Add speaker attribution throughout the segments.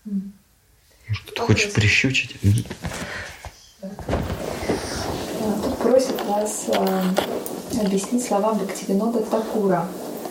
Speaker 1: Может, кто-то хочет прищучить?
Speaker 2: Да. Тут просят вас объяснить слова Бхактивинода Такура.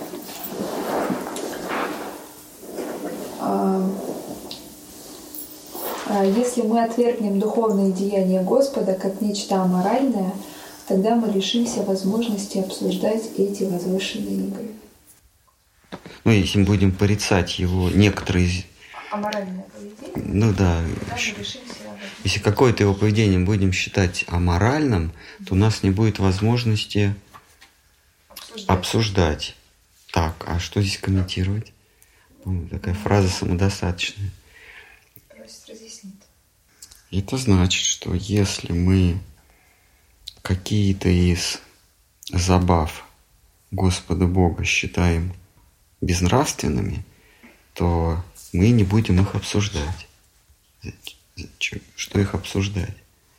Speaker 2: Если мы отвергнем духовные деяния Господа как нечто аморальное, тогда мы лишимся возможности обсуждать эти возвышенные игры.
Speaker 1: Ну, если мы будем порицать его некоторые...
Speaker 2: Аморальное поведение?
Speaker 1: Ну да. Если какое-то его поведение будем считать аморальным, то у нас не будет возможности обсуждать. Так, а что здесь комментировать? Такая фраза самодостаточная.
Speaker 2: Просит разъяснить.
Speaker 1: Это значит, что если мы какие-то из забав Господа Бога считаем безнравственными, то мы не будем их обсуждать. Что их обсуждать?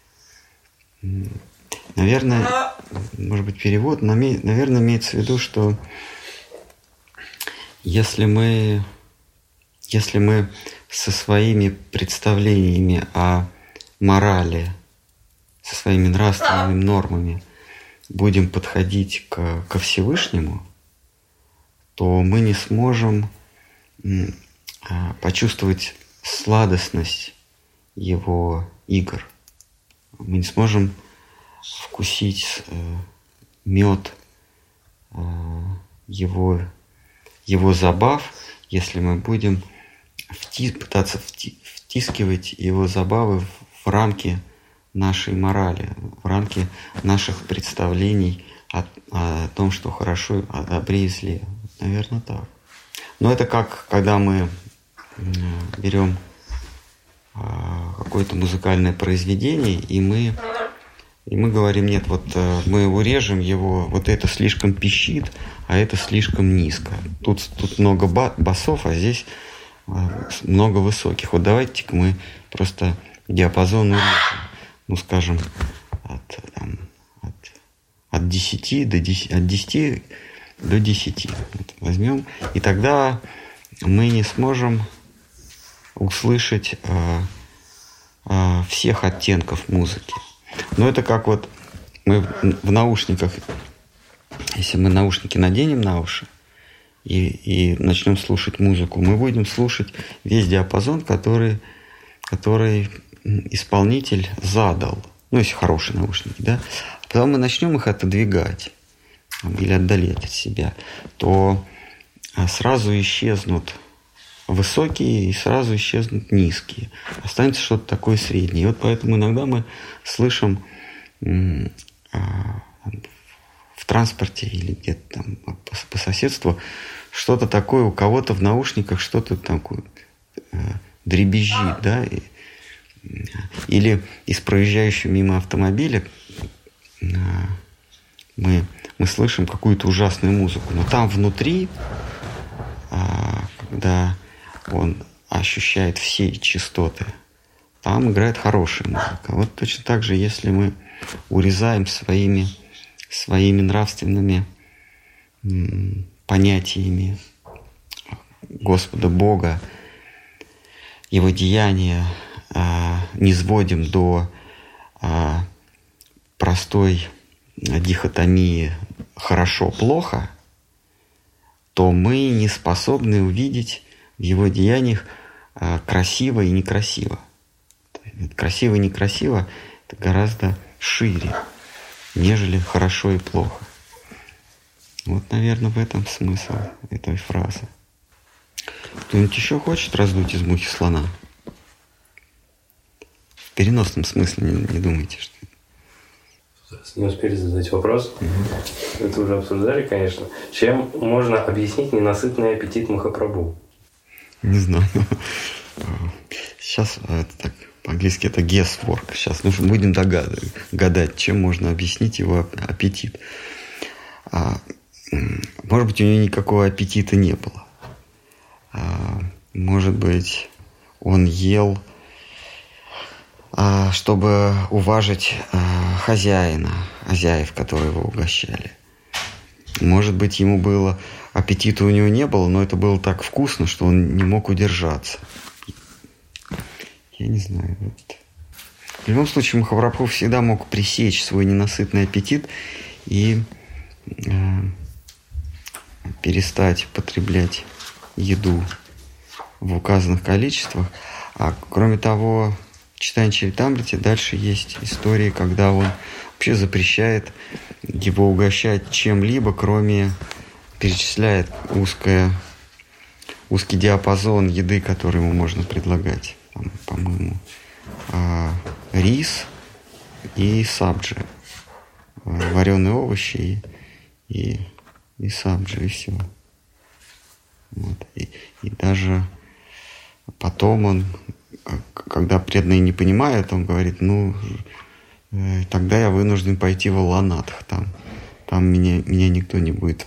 Speaker 1: Наверное, может быть, перевод, но, наверное, имеется в виду, что если мы со своими представлениями о морали, со своими нравственными нормами будем подходить ко Всевышнему, то мы не сможем почувствовать сладостность его игр. Мы не сможем вкусить мед его забав, если мы будем пытаться втискивать его забавы в рамки нашей морали, в рамки наших представлений о том, что хорошо, о добре и зле. Наверное, так. Но это как, когда мы берем какое-то музыкальное произведение, и мы говорим, нет, вот мы урежем его, вот это слишком пищит, а это слишком низко. Тут много басов, а здесь много высоких. Вот давайте-ка мы просто диапазон урежем. Ну, скажем, от 10 до 10 до 10. Вот возьмем. И тогда мы не сможем услышать всех оттенков музыки. Но это как вот мы в наушниках, если мы наушники наденем на уши и начнем слушать музыку, мы будем слушать весь диапазон, который исполнитель задал. Ну, если хорошие наушники, да. А потом мы начнем их отодвигать или отдалять от себя, то сразу исчезнут высокие и сразу исчезнут низкие. Останется что-то такое среднее. И вот поэтому иногда мы слышим в транспорте или где-то там по соседству что-то такое, у кого-то в наушниках что-то такое дребезжит, да, или из проезжающего мимо автомобиля мы слышим какую-то ужасную музыку, но там внутри, когда он ощущает все частоты, там играет хорошая музыка. Вот точно так же, если мы урезаем своими нравственными понятиями Господа Бога, Его деяния, не сводим до простой дихотомии «хорошо-плохо», то мы не способны увидеть в его деяниях красиво и некрасиво. Красиво и некрасиво – это гораздо шире, нежели хорошо и плохо. Вот, наверное, в этом смысл этой фразы. Кто-нибудь еще хочет раздуть из мухи слона? В переносном смысле не думайте, что это.
Speaker 3: Не успели задать вопрос. Это уже обсуждали, конечно. Чем можно объяснить ненасытный аппетит Махапрабху?
Speaker 1: Не знаю. Сейчас это так, по-английски это guesswork. Сейчас будем гадать, чем можно объяснить его аппетит. Может быть, у него никакого аппетита не было. Может быть, он ел, чтобы уважить хозяев, которые его угощали. Может быть, ему было... Аппетита у него не было, но это было так вкусно, что он не мог удержаться. Я не знаю. Вот. В любом случае, Махапрабху всегда мог пресечь свой ненасытный аппетит и перестать потреблять еду в указанных количествах. А кроме того, в Чайтанья Чаритамрите дальше есть истории, когда он вообще запрещает его угощать чем-либо, кроме перечисляет узкий диапазон еды, который ему можно предлагать. Там, по-моему, рис и сабджи. Вареные овощи и сабджи, и все. Вот. И даже потом он, когда преданные не понимают, он говорит, тогда я вынужден пойти в Алланатх. Там меня никто не будет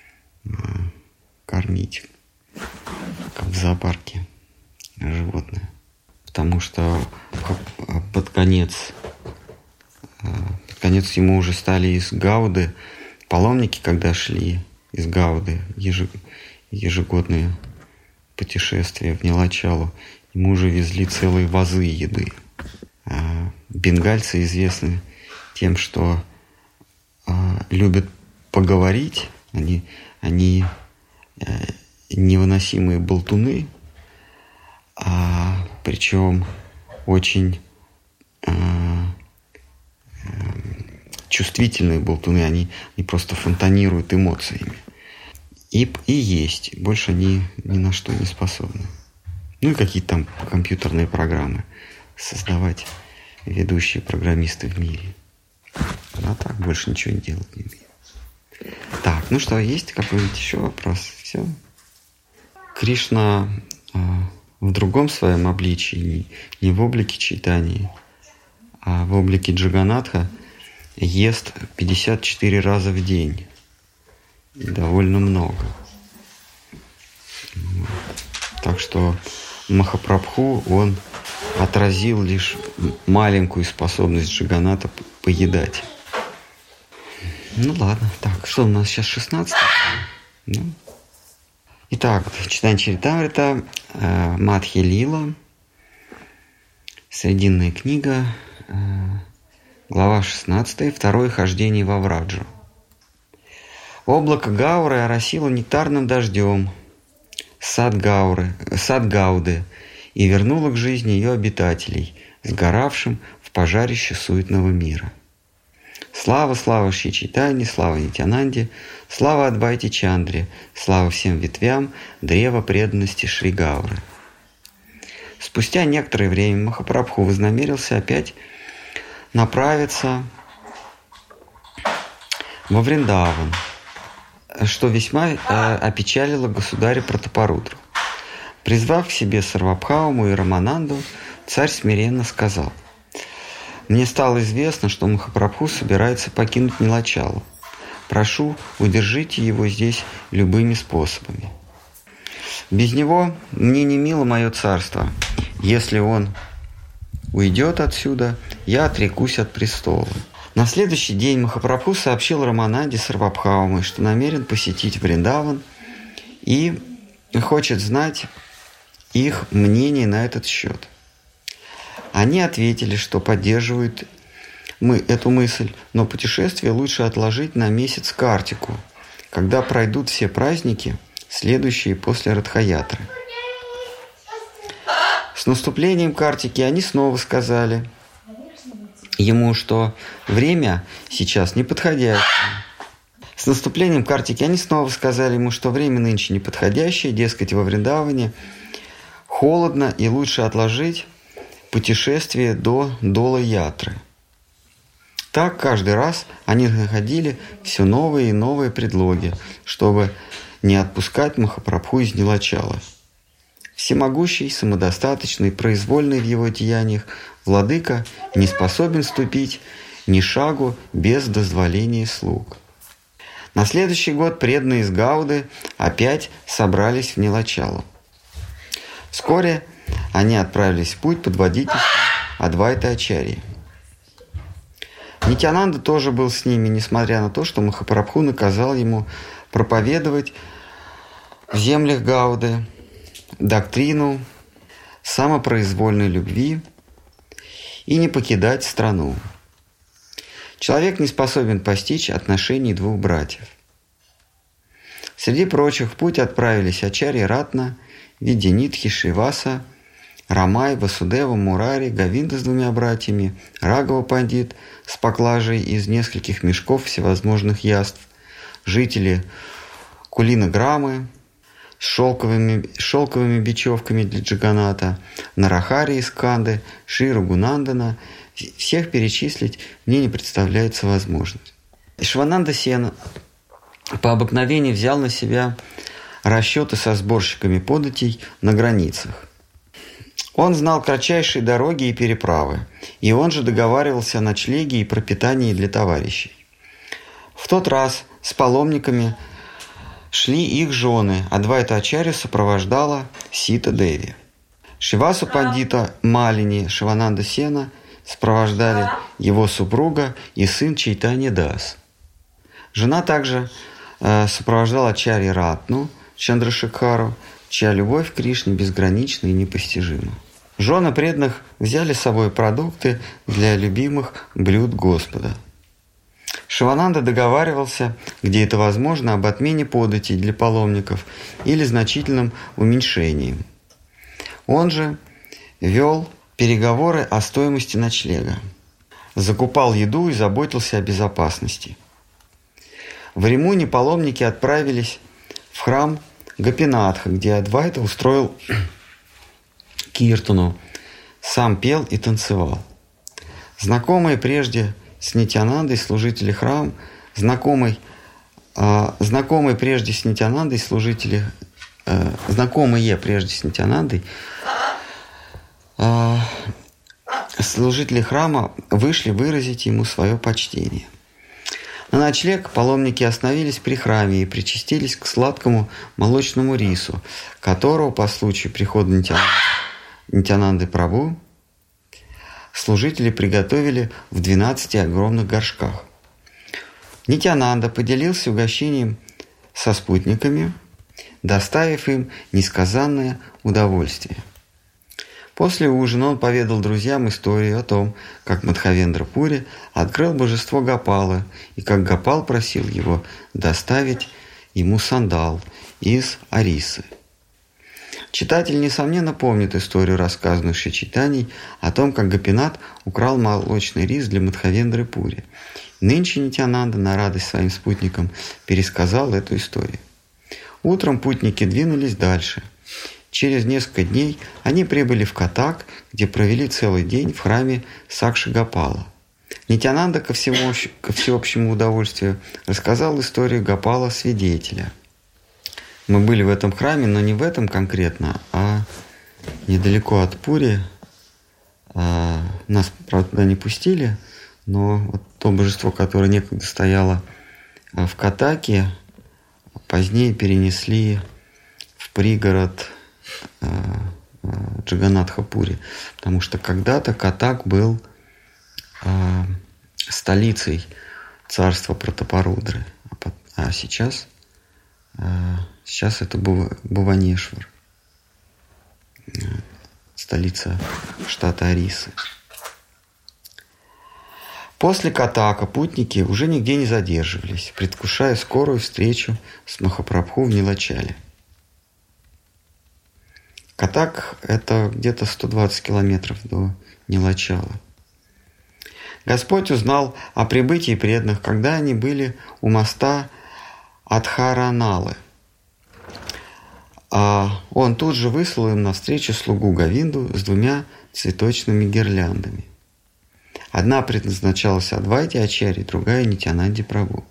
Speaker 1: кормить, как в зоопарке животное. Потому что под конец ему уже стали из Гауды, паломники, когда шли из Гауды, ежегодные путешествия в Нилачалу, ему уже везли целые вазы еды. Бенгальцы известны тем, что любят поговорить, они невыносимые болтуны, причем очень чувствительные болтуны, они просто фонтанируют эмоциями. И есть, больше они ни на что не способны. И какие-то там компьютерные программы создавать ведущие программисты в мире. А так больше ничего не делать не умеют. Так, что, есть какой-нибудь еще вопрос? Все. Кришна в другом своем обличии, не в облике Чайтаньи, а в облике Джаганатха ест 54 раза в день. Довольно много. Так что Махапрабху, он отразил лишь маленькую способность Джаганатха поедать. Ладно. Так, что у нас сейчас 16? Итак, Чайтанья Чаритамрита, Мадхи Лила, Срединная книга, глава 16, второе хождение во Враджу. Облако Гауры оросило нектарным дождем сад Гауды и вернуло к жизни ее обитателей, сгоравшим в пожарище суетного мира. Слава, слава Шри Чайтанье, слава Нитьянанде, слава Адвайте Чандре, слава всем ветвям древа преданности Шри Гауры. Спустя некоторое время Махапрабху вознамерился опять направиться во Вриндаван, что весьма опечалило государя Пратапарудру. Призвав к себе Сарвабхауму и Рамананду, царь смиренно сказал: «Мне стало известно, что Махапрабху собирается покинуть Нилачалу. Прошу, удержите его здесь любыми способами. Без него мне не мило мое царство. Если он уйдет отсюда, я отрекусь от престола». На следующий день Махапрабху сообщил Рамананде Сарвабхауме, что намерен посетить Вриндаван и хочет знать их мнение на этот счет. Они ответили, что поддерживают эту мысль, но путешествие лучше отложить на месяц Картику, когда пройдут все праздники, следующие после Радхаятры. С наступлением Картики они снова сказали ему, что время сейчас неподходящее. С наступлением Картики они снова сказали ему, что время нынче неподходящее, дескать, во Вриндаване холодно и лучше отложить путешествие до Дола-ятры. Так каждый раз они находили все новые и новые предлоги, чтобы не отпускать Махапрабху из Нилачала. Всемогущий, самодостаточный, произвольный в его деяниях, владыка не способен ступить ни шагу без дозволения слуг. На следующий год преданные из Гауды опять собрались в Нилачалу. Вскоре они отправились в путь под водительством Адвайта Ачарьи. Нитьянанда тоже был с ними, несмотря на то, что Махапрабху наказал ему проповедовать в землях Гауды доктрину самопроизвольной любви и не покидать страну. Человек не способен постичь отношений двух братьев. Среди прочих в путь отправились Ачарья Ратна, Видянитхи, Шриваса, Рамай, Васудева, Мурари, Говинда с двумя братьями, Рагава Пандит с поклажей из нескольких мешков всевозможных яств, жители Кулина-Грамы с шелковыми бечевками для Джаганата, Нарахари из Канды, Шри Рагунандана. Всех перечислить мне не представляется возможным. Шивананда Сена по обыкновению взял на себя расчеты со сборщиками податей на границах. Он знал кратчайшие дороги и переправы, и он же договаривался о ночлеге и пропитании для товарищей. В тот раз с паломниками шли их жены, а Адвайта Ачарью сопровождала Сита Деви. Шривасу Пандита Малини Шивананда Сена сопровождали его супруга и сын Чайтанья Дас. Жена также сопровождала Ачарья Ратну Чандрашекхару, чья любовь к Кришне безгранична и непостижима. Жены преданных взяли с собой продукты для любимых блюд Господа. Шивананда договаривался, где это возможно, об отмене податей для паломников или значительном уменьшении. Он же вел переговоры о стоимости ночлега, закупал еду и заботился о безопасности. В Римуне паломники отправились в храм Гопинатха, где Адвайта устроил киртану, сам пел и танцевал. Знакомые прежде с Нитьянандой служители храма, знакомые прежде с Нитьянандой служители, знакомые прежде с Нитьянандой служители храма вышли выразить ему свое почтение. На ночлег паломники остановились при храме и причастились к сладкому молочному рису, которого по случаю прихода Нитьянанды Прабху служители приготовили в 12 огромных горшках. Нитьянанда поделился угощением со спутниками, доставив им несказанное удовольствие. После ужина он поведал друзьям историю о том, как Мадхавендра Пури открыл божество Гопалы и как Гопал просил его доставить ему сандал из Арисы. Читатель, несомненно, помнит историю, рассказанную Шри Чайтаньей, о том, как Гопинат украл молочный рис для Мадхавендры Пури. Нынче Нитьянанда на радость своим спутникам пересказал эту историю. Утром путники двинулись дальше. Через несколько дней они прибыли в Катак, где провели целый день в храме Сакши-Гопала. Нитьянанда ко всеобщему удовольствию рассказал историю Гопала-свидетеля. Мы были в этом храме, но не в этом конкретно, а недалеко от Пури. Нас, правда, туда не пустили, но вот то божество, которое некогда стояло в Катаке, позднее перенесли в пригород Джаганатха-Пури, потому что когда-то Катак был столицей царства Пратапарудры, а сейчас это Бхуванешвар, столица штата Орисы. После Катака путники уже нигде не задерживались, предвкушая скорую встречу с Махапрабху в Нилачале. Катак – это где-то 120 километров до Нилачала. Господь узнал о прибытии преданных, когда они были у моста Адхараналы. А он тут же выслал им навстречу слугу Говинду с 2 цветочными гирляндами. Одна предназначалась Адвайте Ачарье, другая – Нитьянанде Прабху.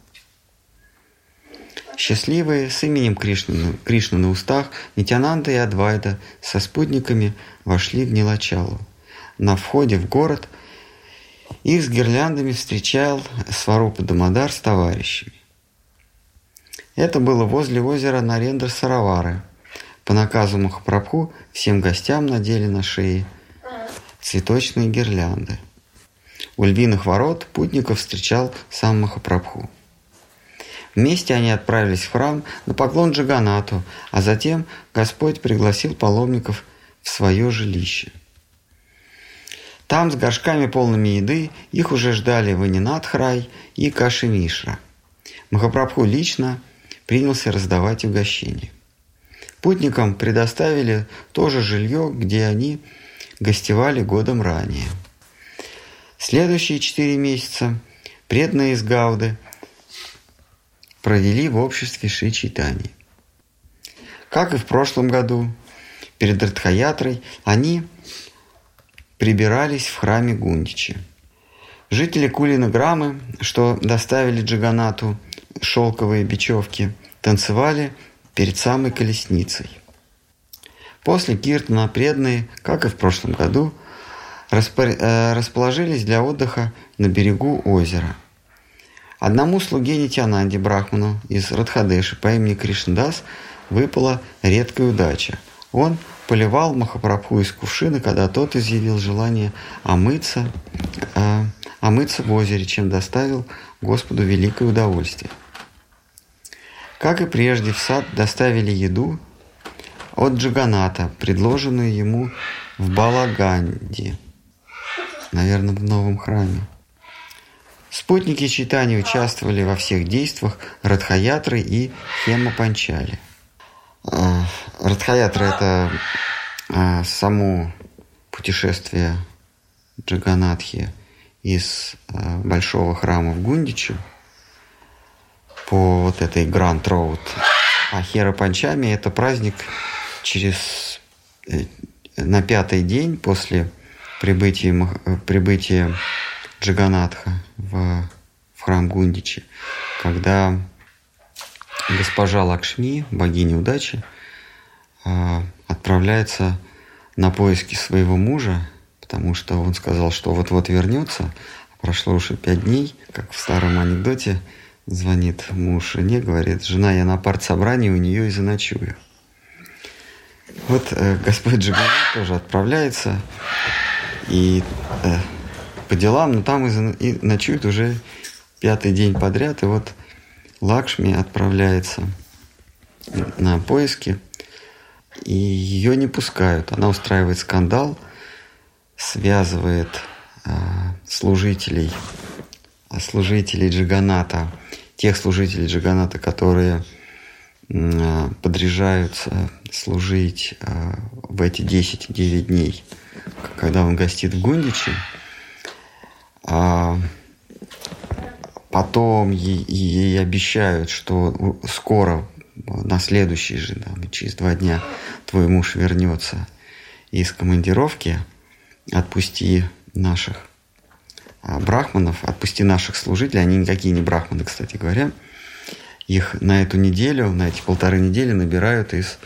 Speaker 1: Счастливые, с именем Кришны на устах, Нитьянанда и Адвайта со спутниками вошли в Нилачалу. На входе в город их с гирляндами встречал Сварупа Дамодар с товарищами. Это было возле озера Нарендра-Саравары. По наказу Махапрабху всем гостям надели на шеи цветочные гирлянды. У львиных ворот путников встречал сам Махапрабху. Вместе они отправились в храм на поклон Джаганату, а затем Господь пригласил паломников в в свое жилище. Там с горшками полными еды их уже ждали Ванинатхрай и Каши-Мишра. Махапрабху лично принялся раздавать угощения. Путникам предоставили то же жилье, где они гостевали годом ранее. Следующие 4 месяца преданные из Гауды провели в обществе Шри Чайтаньи. Как и в прошлом году, перед Радха-ятрой они прибирались в храме Гундичи. Жители Кулина-Грамы, что доставили Джаганату шелковые бечевки, танцевали перед самой колесницей. После киртана преданные, как и в прошлом году, расположились для отдыха на берегу озера. Одному слуге Нитьянанде Брахману из Радхадеши по имени Кришнадас выпала редкая удача. Он поливал Махапрабху из кувшина, когда тот изъявил желание омыться в озере, чем доставил Господу великое удовольствие. Как и прежде, в сад доставили еду от Джаганата, предложенную ему в Балаганде, наверное, в новом храме. Спутники Чайтаньи участвовали во всех действиях Радха-ятры и Хема-Панчали. Радха-ятра – это само путешествие Джаганатхи из большого храма в Гундичу по вот этой Гранд Роуд. А Хера-Панчами – это праздник на 5-й день после прибытия Джаганатха в храм Гундичи, когда госпожа Лакшми, богиня удачи, отправляется на поиски своего мужа, потому что он сказал, что вот-вот вернется. Прошло уже 5 дней, как в старом анекдоте, звонит муж жене, говорит: «Жена, я на партсобрании, у нее и заночую». Вот Господь Джаганат тоже отправляется и по делам, но там и ночует уже 5-й день подряд, и вот Лакшми отправляется на поиски, и ее не пускают. Она устраивает скандал, связывает служителей Джаганата, тех служителей Джаганата, которые подряжаются служить в эти 10-9 дней, когда он гостит в Гундиче. Потом ей обещают, что скоро, на следующий же, через 2 дня, твой муж вернется из командировки. Отпусти наших брахманов, отпусти наших служителей. Они никакие не брахманы, кстати говоря. Их на эту неделю, на эти 1,5 недели набирают из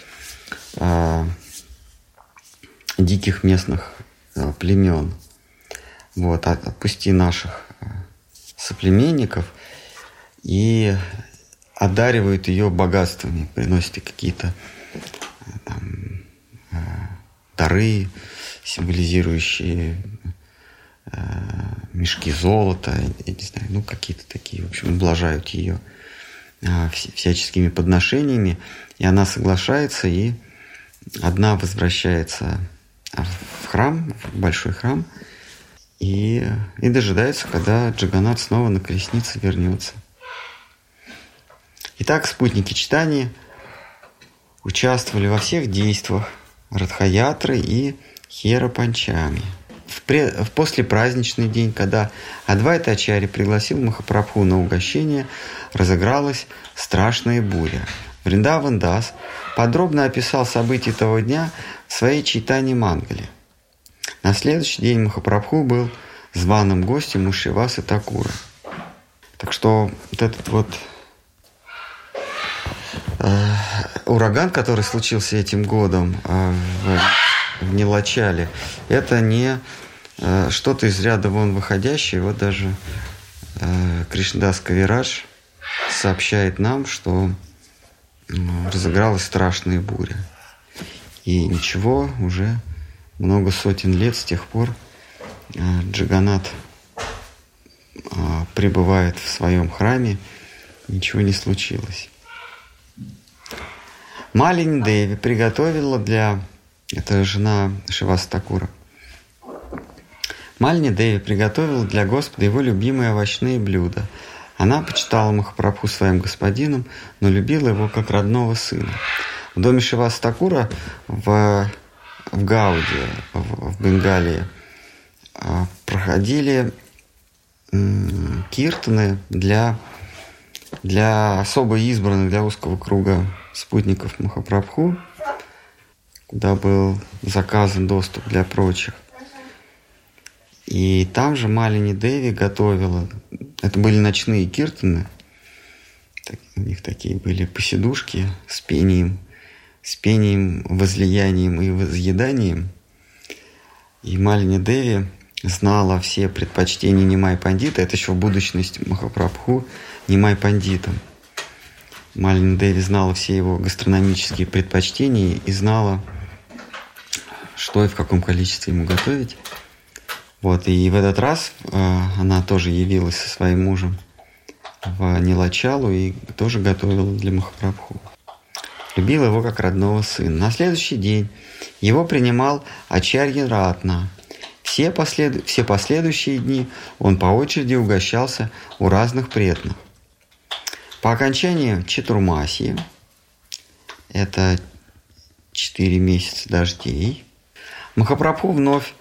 Speaker 1: диких местных племен. Вот, отпусти наших соплеменников, и одаривают ее богатствами, приносят ей какие-то дары, символизирующие мешки золота, я не знаю, какие-то такие, в общем, ублажают ее всяческими подношениями, и она соглашается, и одна возвращается в храм, в большой храм, и дожидается, когда Джаганат снова на колеснице вернется. Итак, спутники Чайтаньи участвовали во всех действиях Радха-ятры и Хера-Панчами. В послепраздничный день, когда Адвайта-ачарья пригласил Махапрабху на угощение, разыгралась страшная буря. Вриндаван-дас подробно описал события того дня в своей Чайтанья-мангале. На следующий день Махапрабху был званым гостем у Шривасы Такура. Так что вот этот вот ураган, который случился этим годом в Нилачале, это не что-то из ряда вон выходящее. Вот даже Кришнадас Кавирадж сообщает нам, что разыгралась страшная буря. И ничего, уже много сотен лет с тех пор Джаганат пребывает в своем храме, ничего не случилось. Малини Деви приготовила для Это жена Шриваса Такура. Малини Деви приготовила для Господа его любимые овощные блюда. Она почитала Махапрабху своим господином, но любила его как родного сына. В доме Шриваса Такура в Гауди, в Бенгалии, проходили киртаны для особо избранных, для узкого круга спутников Махапрабху, куда был заказан доступ для прочих. И там же Малини Деви готовила. Это были ночные киртаны. У них такие были посидушки с пением, возлиянием и возъеданием. И Малини Деви знала все предпочтения Нимай Пандита. Это еще будущность Махапрабху Нимай Пандитом. Малини Деви знала все его гастрономические предпочтения и знала, что и в каком количестве ему готовить. Вот, и в этот раз она тоже явилась со своим мужем в Нилачалу и тоже готовила для Махапрабху. Любила его как родного сына. На следующий день его принимал Ачарья Ратна. Все последующие дни он по очереди угощался у разных преданных. По окончании Чатурмасии, это 4 месяца дождей, Махапрабху вновь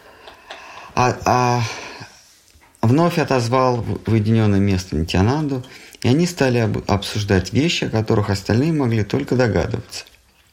Speaker 1: отозвал в уединенное место Нитьянанду, и они стали обсуждать вещи, о которых остальные могли только догадываться.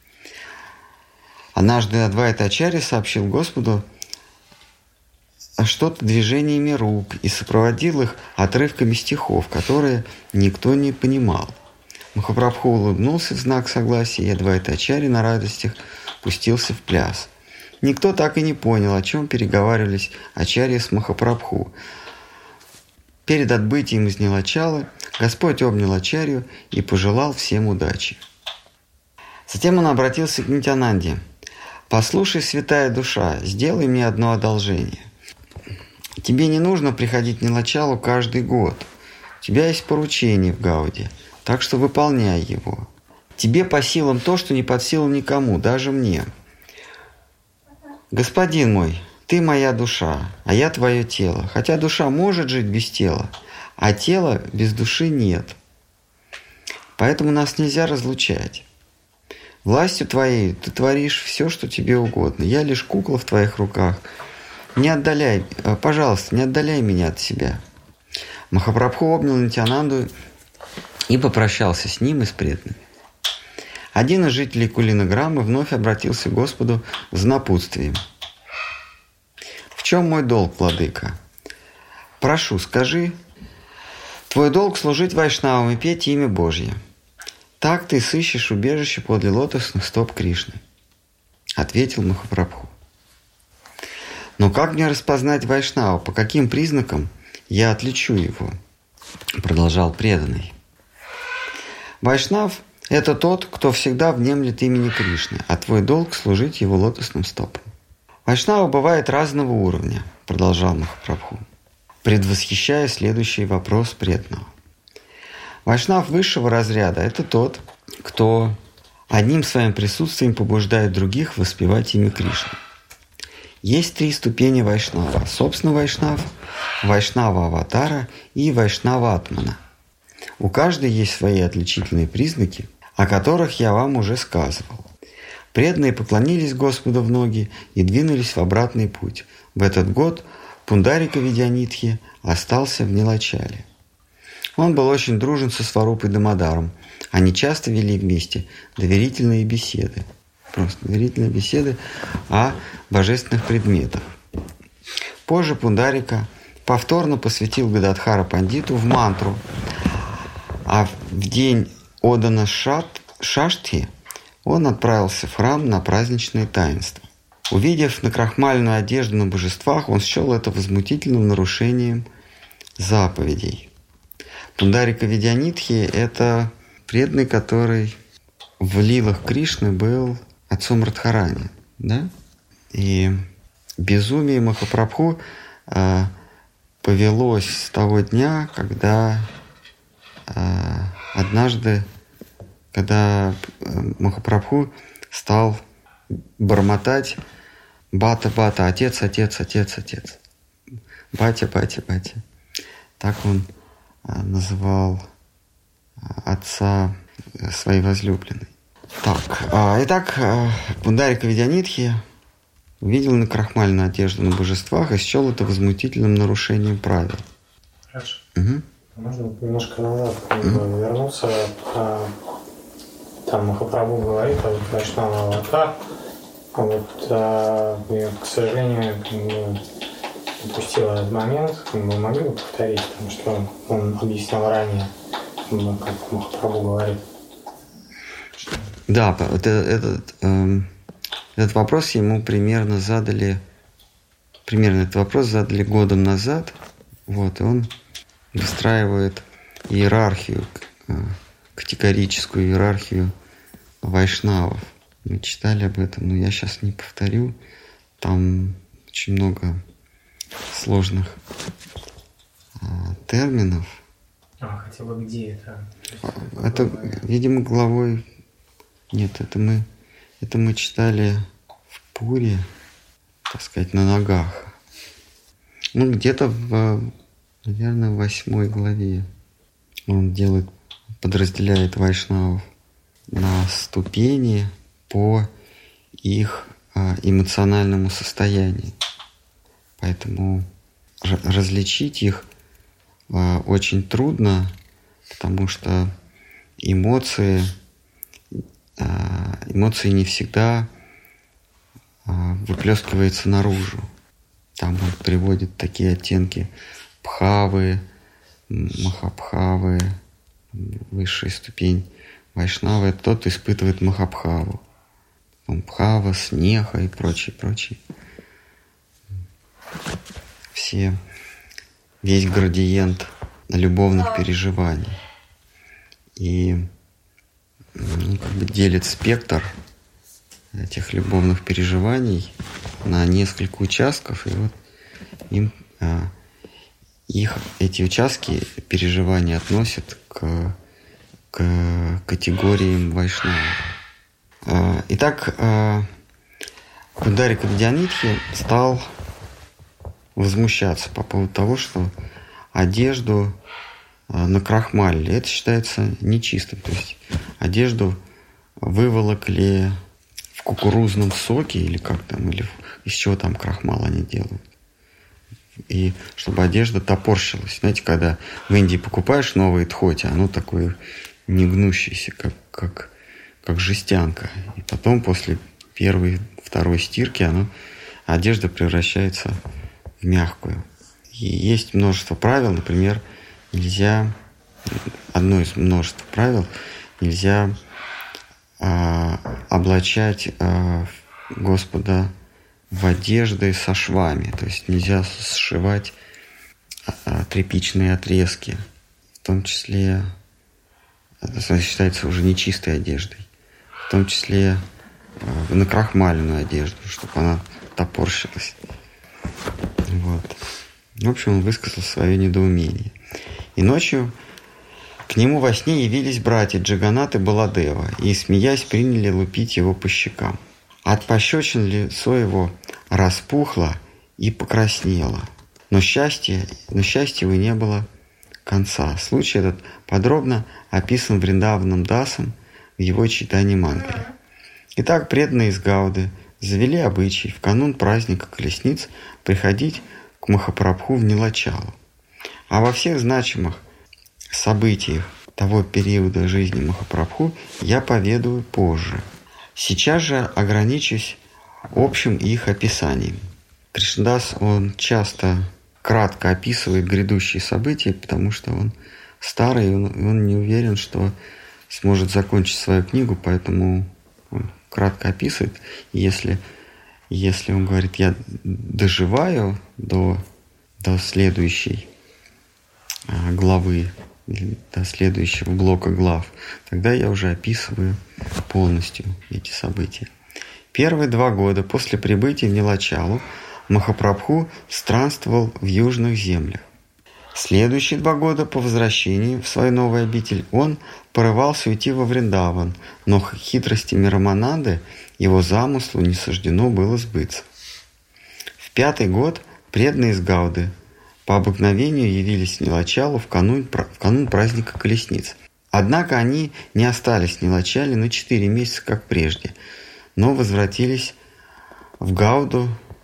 Speaker 1: Однажды Адвайта Ачарья сообщил Господу что-то движениями рук и сопроводил их отрывками стихов, которые никто не понимал. Махапрабху улыбнулся в знак согласия, и Адвайта Ачарья на радостях пустился в пляс. Никто так и не понял, о чем переговаривались Ачарья с Махапрабху. Перед отбытием из Нилачалы Господь обнял Ачарью и пожелал всем удачи. Затем он обратился к Нитьянанде. «Послушай, святая душа, сделай мне одно одолжение. Тебе не нужно приходить в Нилачалу каждый год. У тебя есть поручение в Гауди, так что выполняй его. Тебе по силам то, что не под силу никому, даже мне. Господин мой, ты моя душа, а я твое тело. Хотя душа может жить без тела, а тела без души нет. Поэтому нас нельзя разлучать. Властью твоей ты творишь все, что тебе угодно. Я лишь кукла в твоих руках. Пожалуйста, не отдаляй меня от себя». Махапрабху обнял Нитьянанду и попрощался с ним и с преданными. Один из жителей Кулинаграммы вновь обратился к Господу с напутствием. «В чем мой долг, владыка? Прошу, скажи, твой долг служить вайшнавам и петь имя Божье. Так ты сыщешь убежище подле лотосных стоп Кришны», — ответил Махапрабху. «Но как мне распознать вайшнава? По каким признакам я отличу его?» — продолжал преданный. «Вайшнав — это тот, кто всегда внемлет имени Кришны, а твой долг — служить его лотосным стопам». «Вайшнава бывает разного уровня», — продолжал Махапрабху, предвосхищая следующий вопрос преданного. «Вайшнав высшего разряда — это тот, кто одним своим присутствием побуждает других воспевать имя Кришны. Есть 3 ступени вайшнава. Собственно, вайшнав, вайшнава-аватара и вайшнава-атмана. У каждой есть свои отличительные признаки, о которых я вам уже сказывал. Преданные поклонились Господу в ноги и двинулись в обратный путь. В этот год Пундарика Видьянитхи остался в Нилачале. Он был очень дружен со Сварупой Дамодаром. Они часто вели вместе доверительные беседы. Просто доверительные беседы о божественных предметах. Позже Пундарика повторно посвятил Гададхара Пандиту в мантру, а в день Одана Шаштхи он отправился в храм на праздничное таинство. Увидев накрахмаленную одежду на божествах, он счел это возмутительным нарушением заповедей. Пундарика Видьянитхи – это преданный, который в лилах Кришны был отцом Радхарани, да? И безумие Махапрабху повелось с того дня, когда однажды, когда Махапрабху стал бормотать «бата, бата, отец, отец, отец, отец». «Батя, батя, батя». Так он называл отца своей возлюбленной. Итак, Пундарика Видянитхи увидел накрахмаленную одежду на божествах и счел это возмутительным нарушением правил.
Speaker 4: Хорошо.
Speaker 1: Угу.
Speaker 4: Можно немножко назад вернуться. Там Махапрабху говорит о Вайшнава аватар. Я, к сожалению, упустил этот момент. Вы могли бы повторить, потому что он объяснял ранее, как Махапрабху говорит.
Speaker 1: Да, этот вопрос ему примерно этот вопрос задали годом назад. Вот, и он выстраивает иерархию, категорическую иерархию вайшнавов. Мы читали об этом, но я сейчас не повторю. Там очень много сложных терминов.
Speaker 4: Хотя бы где это?
Speaker 1: Это, видимо, главой... Нет, это мы читали в Пуре, так сказать, на ногах. Где-то наверное, в 8 главе он подразделяет вайшнавов на ступени по их эмоциональному состоянию. Поэтому различить их очень трудно, потому что эмоции не всегда выплескиваются наружу. Там он приводит такие оттенки пхавы, махабхавы, высшая ступень вайшнавы. Это тот, кто испытывает махабхаву. Потом пхава, снеха и прочее. Весь градиент любовных переживаний. И делит спектр этих любовных переживаний на несколько участков, и вот эти участки переживания относят к категориям вайшнавов. Итак, Пундарика Видянитхи стал возмущаться по поводу того, что одежду накрахмалили. Это считается нечистым. То есть одежду выволокли в кукурузном соке или как там, или из чего там крахмал они делают. И чтобы одежда топорщилась. Знаете, когда в Индии покупаешь новые тхоти, оно такое не гнущееся, как жестянка. И потом после первой, второй стирки одежда превращается в мягкую. И есть множество правил, например, одно из множества правил, нельзя облачать Господа в одежды со швами, то есть нельзя сшивать тряпичные отрезки, в том числе, это считается уже нечистой одеждой, в том числе накрахмаленную одежду, чтобы она топорщилась. Вот. В общем, он высказал свое недоумение. И ночью к нему во сне явились братья Джаганат и Баладева, и, смеясь, приняли лупить его по щекам. От пощечин лицо его распухло и покраснело, но счастья его не было конца. Случай этот подробно описан Вриндаваном Дасом в его читании Мангали. Итак, преданные из Гауды завели обычай в канун праздника колесниц приходить к Махапрабху в Нилачалу. А во всех значимых событиях того периода жизни Махапрабху я поведаю позже. Сейчас же ограничусь общим их описанием. Кришнадас, он часто кратко описывает грядущие события, потому что он старый, и он не уверен, что сможет закончить свою книгу, поэтому он кратко описывает. И если он говорит, я доживаю до следующей главы, до следующего блока глав, тогда я уже описываю полностью эти события. Первые 2 года после прибытия в Нилачалу Махапрабху странствовал в южных землях. В следующие 2 года по возвращении в свою новую обитель он порывался уйти во Вриндаван, но хитростями Рамананды его замыслу не суждено было сбыться. В 5-й год преданные из Гауды по обыкновению явились в Нилачалу в канун праздника Колесниц. Однако они не остались в Нилачале на 4 месяца, как прежде, но возвратились в Гауду.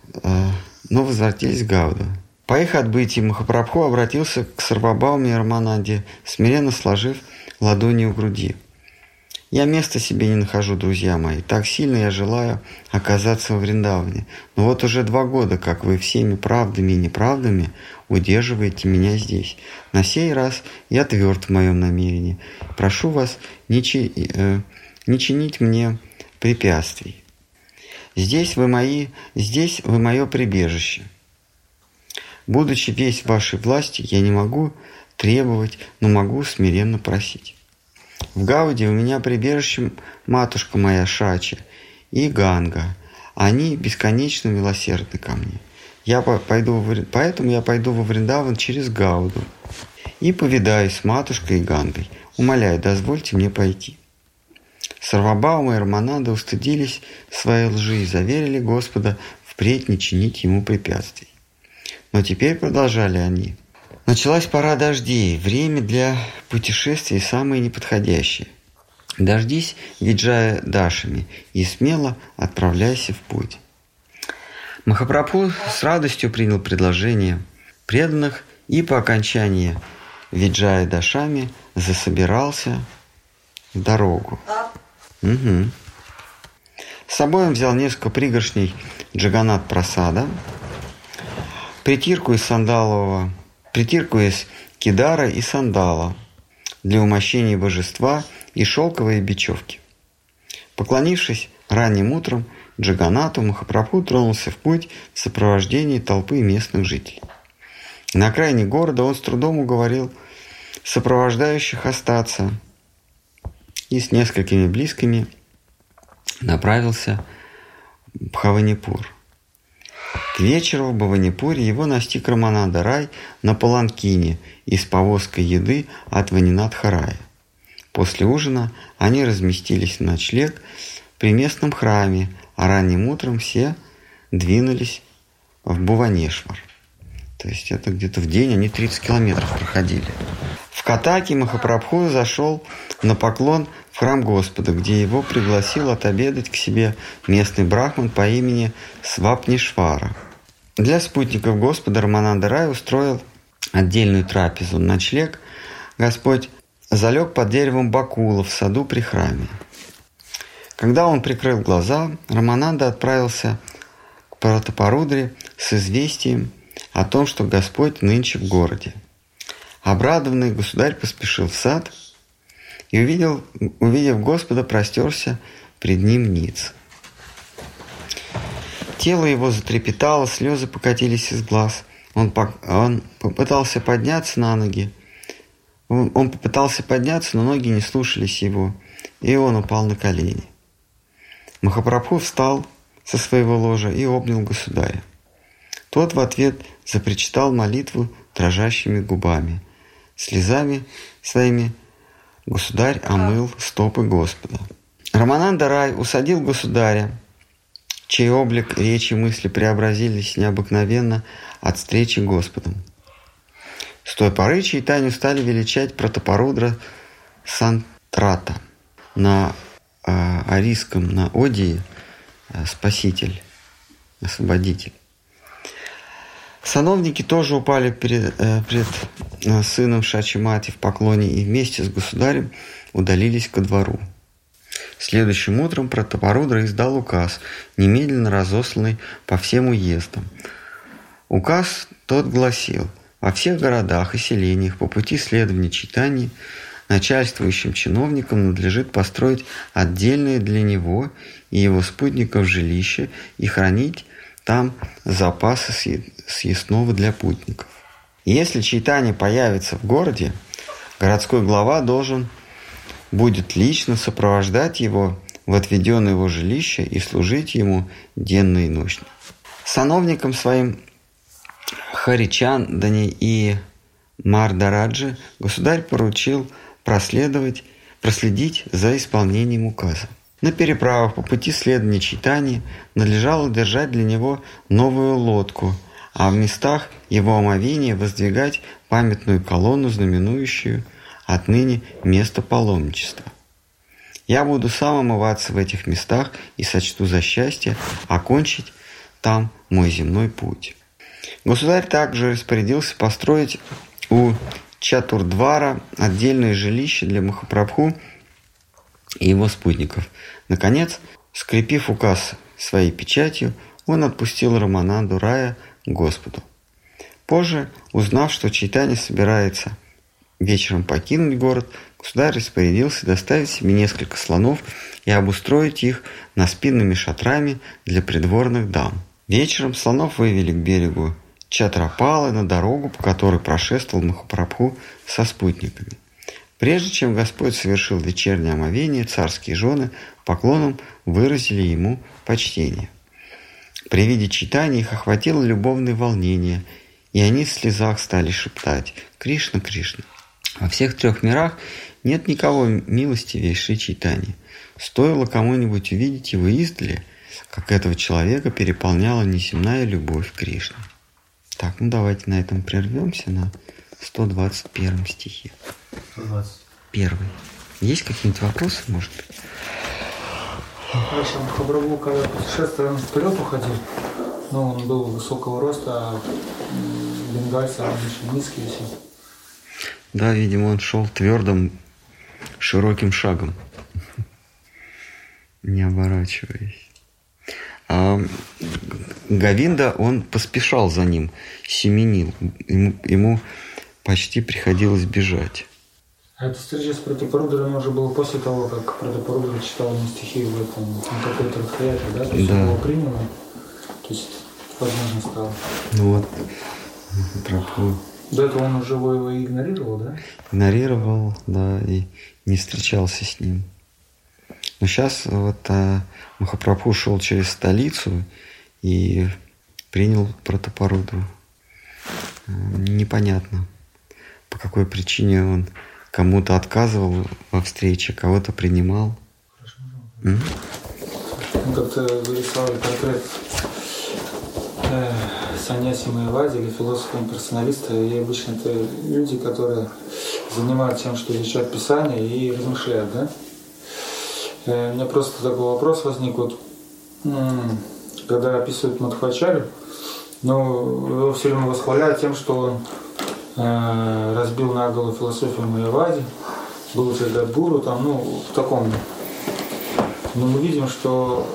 Speaker 1: По их отбытии Махапрабху обратился к Сарвабхауме и Рамананде, смиренно сложив ладони у груди. «Я места себе не нахожу, друзья мои. Так сильно я желаю оказаться во Вриндаване. Но вот уже 2 года, как вы всеми правдами и неправдами удерживаете меня здесь. На сей раз я тверд в моем намерении. Прошу вас не чинить мне препятствий. Здесь вы мое прибежище. Будучи весь в вашей власти, я не могу требовать, но могу смиренно просить. В Гауде у меня прибежище матушка моя Шача и Ганга. Они бесконечно милосердны ко мне. Поэтому я пойду во Вриндаван через Гауду и повидаюсь с матушкой и Гангой. Умоляю, дозвольте мне пойти». Сарвабхаума и Рамананда устыдились своей лжи и заверили Господа впредь не чинить ему препятствий. Но теперь, продолжали они, началась пора дождей, время для путешествий самое неподходящее. Дождись Виджая Дашами и смело отправляйся в путь. Махапрабху с радостью принял предложение преданных и по окончании Виджая Дашами засобирался в дорогу. Угу. С собой он взял несколько пригоршней Джаганат Прасада, притирку из кидара и сандала для умощения божества и шелковые бечевки. Поклонившись ранним утром Джаганату, Махапрабху тронулся в путь в сопровождении толпы местных жителей. На окраине города он с трудом уговорил сопровождающих остаться и с несколькими близкими направился в Бхаванипур. К вечеру в Бхаванипуре его настиг Рамананда Рай на паланкине и с повозкой еды от Ванинатха Рая. После ужина они разместились на ночлег при местном храме, а ранним утром все двинулись в Бхуванешвар. То есть это где-то в день они 30 километров проходили. В Катаке Махапрабху зашел на поклон в храм Господа, где его пригласил отобедать к себе местный брахман по имени Свапнишвара. Для спутников Господа Рамананда Рай устроил отдельную трапезу. Ночлег Господь залег под деревом бакула в саду при храме. Когда он прикрыл глаза, Рамананда отправился к Пратапарудре с известием о том, что Господь нынче в городе. Обрадованный государь поспешил в сад и, увидев Господа, простерся пред ним ниц. Тело его затрепетало, слезы покатились из глаз. Он попытался подняться на ноги. Он попытался подняться, но ноги не слушались его, и он упал на колени. Махапрабху встал со своего ложа и обнял государя. Тот в ответ запричитал молитву дрожащими губами. Слезами своими государь омыл стопы Господа. Рамананда Рай усадил государя, чей облик, речи и мысли преобразились необыкновенно от встречи Господом. С той поры Чайтанью стали величать Пратапарудра Сантрата. На арийском, на одии спаситель, освободитель. Сановники тоже упали пред сыном Шачимати в поклоне и вместе с государем удалились ко двору. Следующим утром Пратапарудра издал указ, немедленно разосланный по всем уездам. Указ тот гласил: во всех городах и селениях по пути следования Чайтаньи начальствующим чиновникам надлежит построить отдельное для него и его спутников жилище и хранить там запасы съестного для путников. Если Чайтанья появится в городе, городской глава должен будет лично сопровождать его в отведенное его жилище и служить ему денно и ночно. Сановникам своим Харичандане и Махараджи государь поручил проследить за исполнением указа. На переправах по пути следования Чайтаньи надлежало держать для него новую лодку, а в местах его омовения воздвигать памятную колонну, знаменующую отныне место паломничества. Я буду сам омываться в этих местах и сочту за счастье окончить там мой земной путь. Государь также распорядился построить у Чатурдвара отдельное жилище для Махапрабху и его спутников. Наконец, скрепив указ своей печатью, он отпустил Рамананду Рая к Господу. Позже, узнав, что Чайтанья собирается вечером покинуть город, государь распорядился доставить себе несколько слонов и обустроить их наспинными шатрами для придворных дам. Вечером слонов вывели к берегу Чатрапалы на дорогу, по которой прошествовал Махапрабху со спутниками. Прежде чем Господь совершил вечернее омовение, царские жены поклоном выразили ему почтение. При виде Чайтаньи их охватило любовное волнение, и они в слезах стали шептать: «Кришна, Кришна». Во всех трех мирах нет никого милостивее Шри Чайтаньи. Стоило кому-нибудь увидеть его издали, как этого человека переполняла неземная любовь к Кришне. Так, давайте на этом прервемся на 121 стихе. 121. Есть какие-нибудь вопросы, может быть?
Speaker 5: Хорошо, Махапрабху, когда путешествовал, он вперед уходил, но он был высокого роста, а бенгальцы, они еще низкие все.
Speaker 1: Да, видимо, он шел твердым, широким шагом, не оборачиваясь. А Говинда, он поспешал за ним, семенил. Ему почти приходилось бежать.
Speaker 5: А эта встреча с Пратапарудой уже была после того, как Пратапаруда читал ему стихи в этом какой-то Радхаяте, да? То есть его принял, то есть возможно стало.
Speaker 1: Ну вот, Прабху.
Speaker 5: До этого он уже его игнорировал, да?
Speaker 1: Игнорировал, да, и не встречался с ним. Но сейчас вот Махапрабху шел через столицу и принял Пратапаруду. Непонятно, по какой причине он кому-то отказывал во встрече, кого-то принимал.
Speaker 5: Как-то вы рисовали портрет саньяси Майявади или философа-имперсоналиста, и обычно это люди, которые занимаются тем, что изучают Писание и размышляют, да? У меня просто такой вопрос возник, вот, когда описывают Мадхвачарью, но его все время восхваляют тем, что он разбил наголо философию Майявади, был Джагадгуру, там, ну, в таком. Но мы видим, что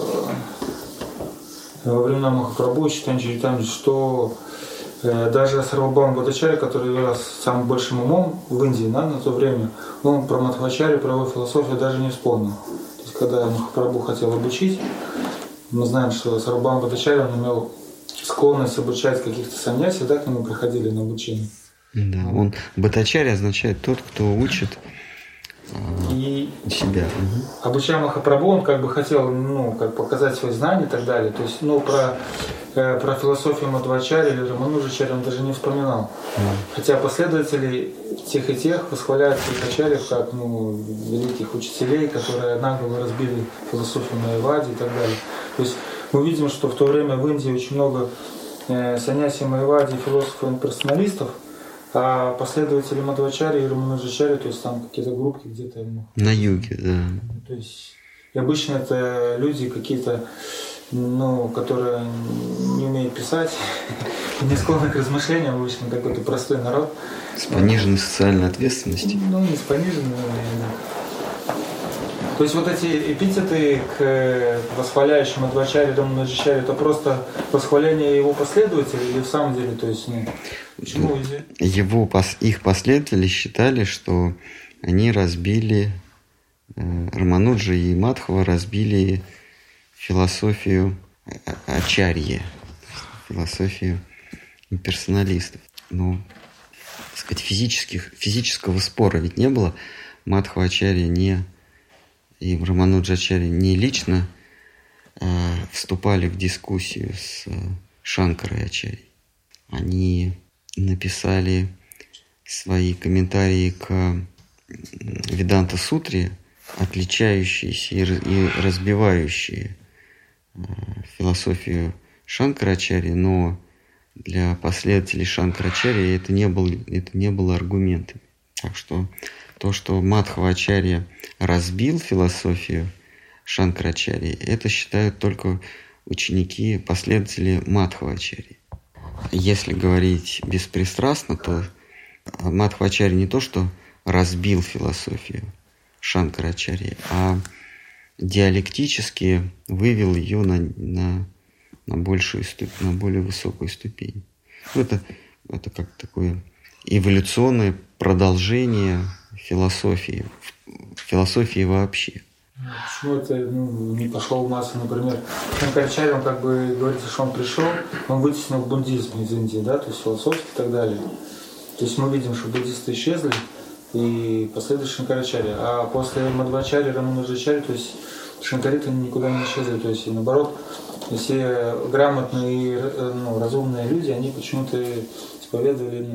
Speaker 5: во времена Махапрабху, Чайтанья, что даже Сарвабхаума Бхаттачарья, который являлся самым большим умом в Индии, да, на то время, он про Мадхвачарью, про его философию даже не вспомнил. То есть, когда Махапрабху хотел обучить, мы знаем, что Сарвабхаума Бхаттачарья, он имел склонность обучать каких-то саньяси, да, к нему приходили на обучение.
Speaker 1: Да, он Бхаттачарья означает тот, кто учит
Speaker 5: и
Speaker 1: себя.
Speaker 5: Обучая Махапрабху, он как бы хотел, ну, как показать свои знания и так далее. То есть, ну, про философию Мадхвачарьи или Рамануджачарьи он даже не вспоминал. Хотя последователи тех и тех восхваляют Ачарьев как, ну, великих учителей, которые наголо разбили философию Майявади и так далее. То есть мы видим, что в то время в Индии очень много саньяси Майявади, философов-имперсоналистов, а последователи Мадхвачарьи и Рамануджачарьи, то есть там какие-то группки где-то
Speaker 1: на юге, да.
Speaker 5: То есть и обычно это люди какие-то, ну, которые не умеют писать, не склонны к размышлениям, обычно какой-то простой народ.
Speaker 1: С пониженной социальной ответственностью.
Speaker 5: Ну, не с пониженной, То есть вот эти эпитеты к восхваляющим Мадхвачарьи, Рамануджачарьи, это просто восхваление его последователей или в самом деле, то есть, ну, почему
Speaker 1: их последователи считали, что они разбили, Рамануджа и Мадхва разбили философию Ачарьи, философию имперсоналистов. Но, так сказать, физического спора ведь не было. Мадхва-ачарья и Рамануджачарья не лично вступали в дискуссию с Шанкарой Ачарьей. Они написали свои комментарии к Веданта-сутре, отличающиеся и разбивающие философию Шанкарачарьи, но для последователей Шанкарачарьи это не было аргументом. Так что то, что Мадхвачарья разбил философию Шанкарачарьи, это считают только ученики, последователи Мадхвачарьи. Если говорить беспристрастно, то Мадхвачарья не то, что разбил философию Шанкарачарьи, диалектически вывел ее на более высокую ступень. Это как такое эволюционное продолжение философии вообще.
Speaker 5: Почему это не пошел в массу, например? Шанкарачарья, он как бы говорится, что он пришел, он вытеснил буддизм из Индии, да, то есть философский и так далее. То есть мы видим, что буддисты исчезли, и последовали Шанкарачарья. А после Мадхвачарьи, Рамануджачарьи, то есть шанкариты никуда не исчезли. То есть, наоборот, все грамотные, разумные люди, они почему-то исповедовали,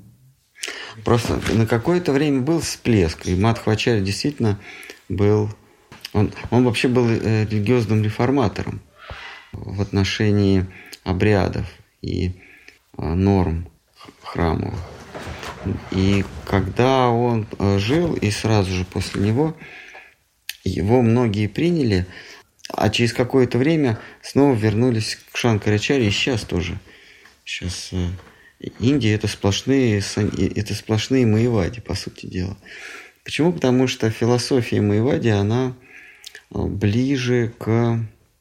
Speaker 1: Просто на какое-то время был всплеск, и Мадхвачарья действительно был... Он вообще был религиозным реформатором в отношении обрядов и норм храмовых. И когда он жил, и сразу же после него, его многие приняли, а через какое-то время снова вернулись к Шанкарачарье, и сейчас тоже. Сейчас Индия – это сплошные майявади, по сути дела. Почему? Потому что философия майявади, она ближе к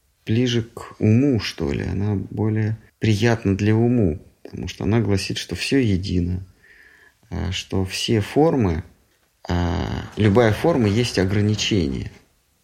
Speaker 1: уму, что ли. Она более приятна для уму, потому что она гласит, что все едино, что все формы, любая форма есть ограничение.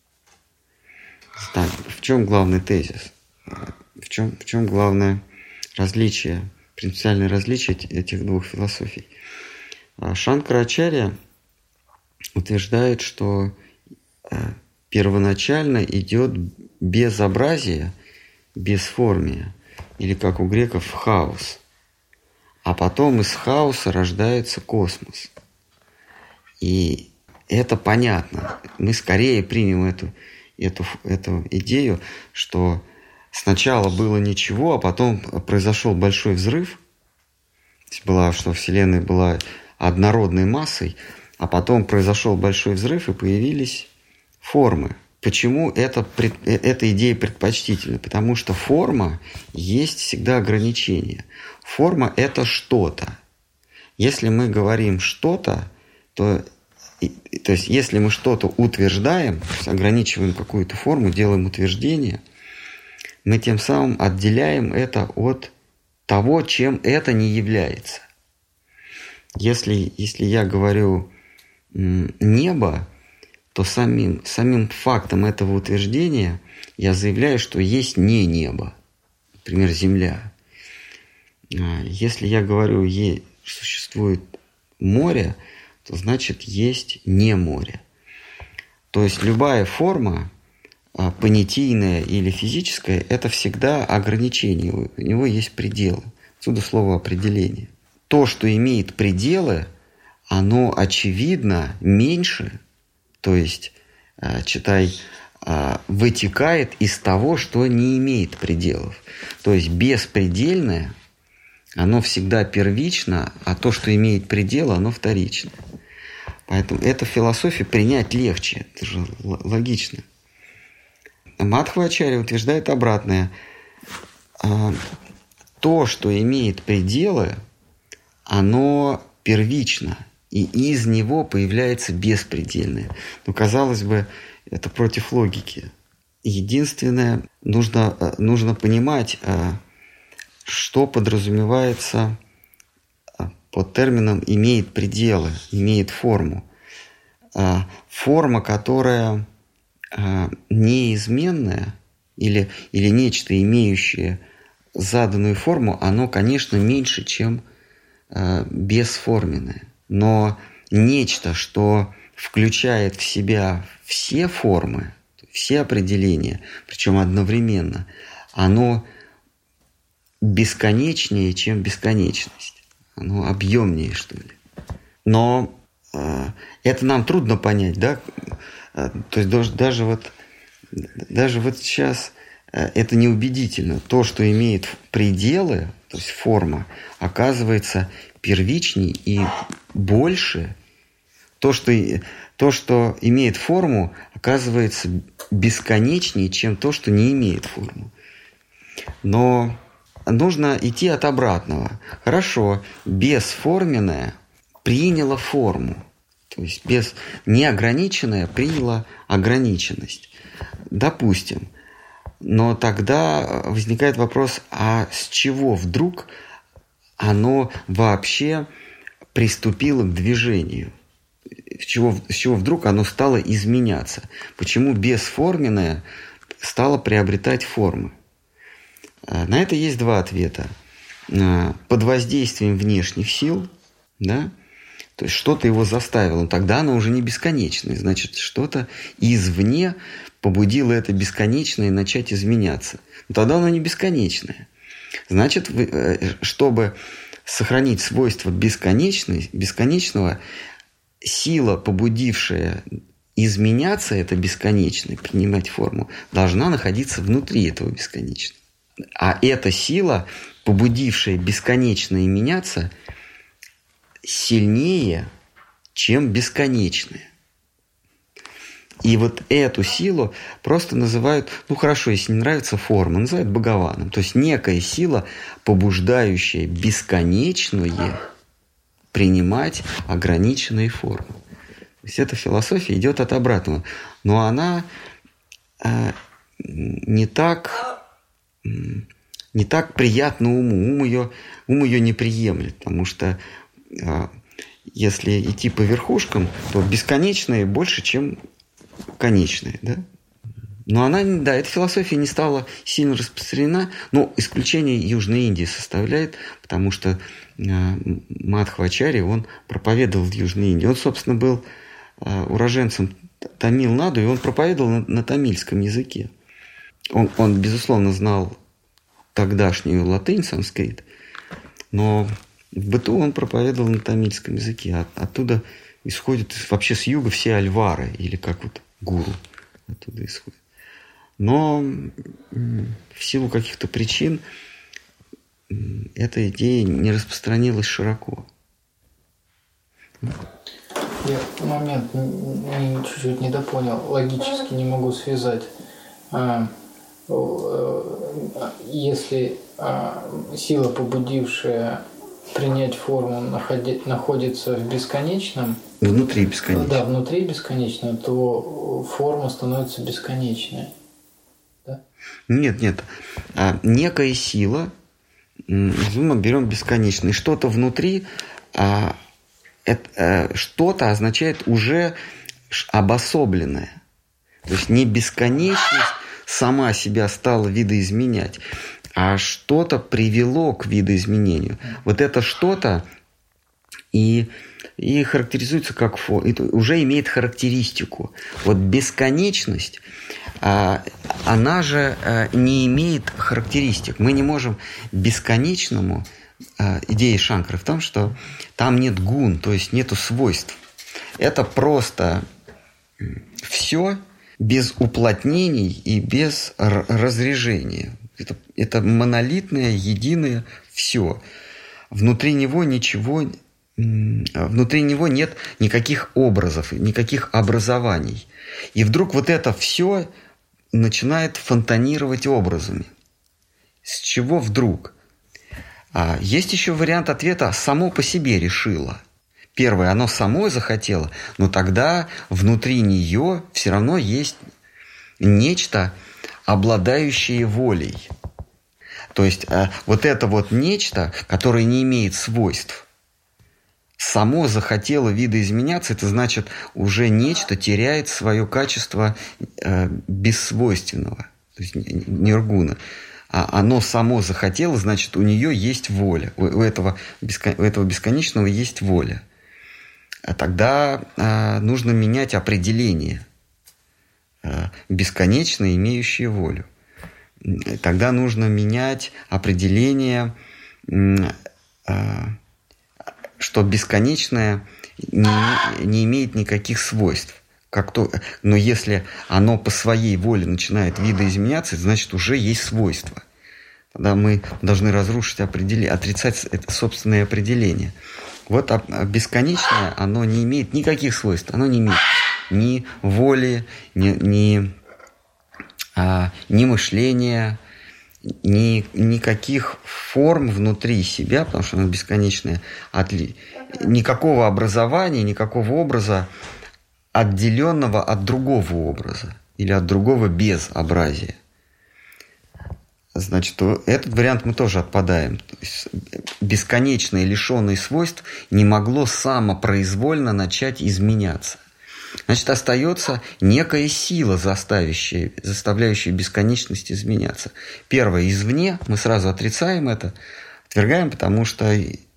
Speaker 1: Так, в чем главный тезис? В чем главное различие, принципиальное различие этих двух философий? Шанкарачарья утверждает, что первоначально идет безобразие, бесформие, или как у греков хаос, а потом из хаоса рождается космос. И это понятно. Мы скорее примем эту идею, что сначала было ничего, а потом произошел большой взрыв. Что Вселенная была однородной массой, а потом произошел большой взрыв, и появились формы. Почему эта идея предпочтительна? Потому что форма есть всегда ограничение. Форма – это что-то. Если мы говорим что-то, то есть если мы что-то утверждаем, то есть ограничиваем какую-то форму, делаем утверждение, мы тем самым отделяем это от того, чем это не является. Если я говорю «небо», то самим фактом этого утверждения я заявляю, что есть не небо, например, земля. Если я говорю, существует море, то значит есть не море. То есть любая форма, понятийная или физическая, это всегда ограничение, у него есть пределы. Отсюда слово определение. То, что имеет пределы, оно очевидно меньше, то есть, вытекает из того, что не имеет пределов. То есть беспредельное, оно всегда первично, а то, что имеет пределы, оно вторично. Поэтому эту философию принять легче, это же логично. Мадхвачарья утверждает обратное. То, что имеет пределы, оно первично, и из него появляется беспредельное. Но, казалось бы, это против логики. Единственное, нужно понимать, что подразумевается под термином «имеет пределы», «имеет форму». Форма, которая неизменная или нечто, имеющее заданную форму, оно, конечно, меньше, чем бесформенное. Но нечто, что включает в себя все формы, все определения, причем одновременно, оно бесконечнее, чем бесконечность. Оно объемнее, что ли. Но это нам трудно понять, да? То есть даже вот сейчас это неубедительно. То, что имеет пределы, то есть форма, оказывается первичней и больше. То, что имеет форму, оказывается бесконечнее, чем то, что не имеет форму. Но нужно идти от обратного. Хорошо, бесформенное приняло форму. То есть неограниченное приняло ограниченность. Допустим. Но тогда возникает вопрос, а с чего вдруг оно вообще приступило к движению? С чего вдруг оно стало изменяться? Почему бесформенное стало приобретать формы? На это есть два ответа. Под воздействием внешних сил, да, то есть что-то его заставило, тогда оно уже не бесконечное, значит, что-то извне побудило это бесконечное начать изменяться. Но тогда оно не бесконечное. Значит, чтобы сохранить свойства бесконечного, сила, побудившая изменяться, это бесконечное, принимать форму, должна находиться внутри этого бесконечного. А эта сила, побудившая бесконечное меняться, сильнее, чем бесконечное. И вот эту силу просто называют, хорошо, если не нравится форма, называют Бхагаваном. То есть некая сила, побуждающая бесконечное принимать ограниченные формы. То есть эта философия идет от обратного. Но она не так приятна уму. Ум ее не приемлет, потому что если идти по верхушкам, то бесконечное больше, чем конечное. Да? Но эта философия не стала сильно распространена, но исключение Южной Индии составляет, потому что Мадхвачарья, он проповедовал в Южной Индии. Он, собственно, был уроженцем Тамил-Наду, и он проповедовал на тамильском языке. Он, безусловно, знал тогдашнюю латынь, санскрит, но в быту он проповедовал на тамильском языке. Оттуда исходят вообще с юга все альвары, или как вот гуру оттуда исходят. Но в силу каких-то причин эта идея не распространилась широко.
Speaker 4: Я момент чуть-чуть недопонял, логически не могу связать. Если сила, побудившая принять форму, находится в бесконечном,
Speaker 1: внутри бесконечного.
Speaker 4: Да, внутри бесконечного, то форма становится бесконечной. Да?
Speaker 1: Нет. Некая сила, мы берем бесконечный, что-то внутри, что-то означает уже обособленное. То есть не бесконечность сама себя стала видоизменять, а что-то привело к видоизменению. Вот это что-то и характеризуется как уже имеет характеристику. Вот бесконечность, она же не имеет характеристик. Мы не можем бесконечному, идея Шанкары в том, что там нет гун, то есть нету свойств. Это просто все без уплотнений и без разрежения. Это монолитное, единое все. Внутри него нет никаких образов, никаких образований. И вдруг вот это все начинает фонтанировать образами. С чего вдруг? Есть еще вариант ответа «само по себе решило». Первое, оно само захотело, но тогда внутри нее все равно есть нечто, обладающее волей. То есть вот это вот нечто, которое не имеет свойств, само захотело видоизменяться, это значит, уже нечто теряет свое качество бессвойственного, то есть ниргуна. Оно само захотело, значит, у нее есть воля. У этого бесконечного есть воля. А тогда нужно менять определение. Бесконечно имеющее волю. Тогда нужно менять определение, что что бесконечное не имеет никаких свойств. Но если оно по своей воле начинает видоизменяться, значит, уже есть свойства. Тогда мы должны разрушить отрицать это собственное определение. Вот бесконечное, оно не имеет никаких свойств. Оно не имеет ни воли, ни мышления, никаких форм внутри себя, потому что оно бесконечное. Никакого образования, никакого образа, отделенного от другого образа или от другого безобразия. Значит, этот вариант мы тоже отпадаем. То есть бесконечное, лишенное свойств, не могло самопроизвольно начать изменяться. Значит, остается некая сила, заставляющая бесконечность изменяться. Первое, извне, мы сразу отрицаем это, отвергаем, потому что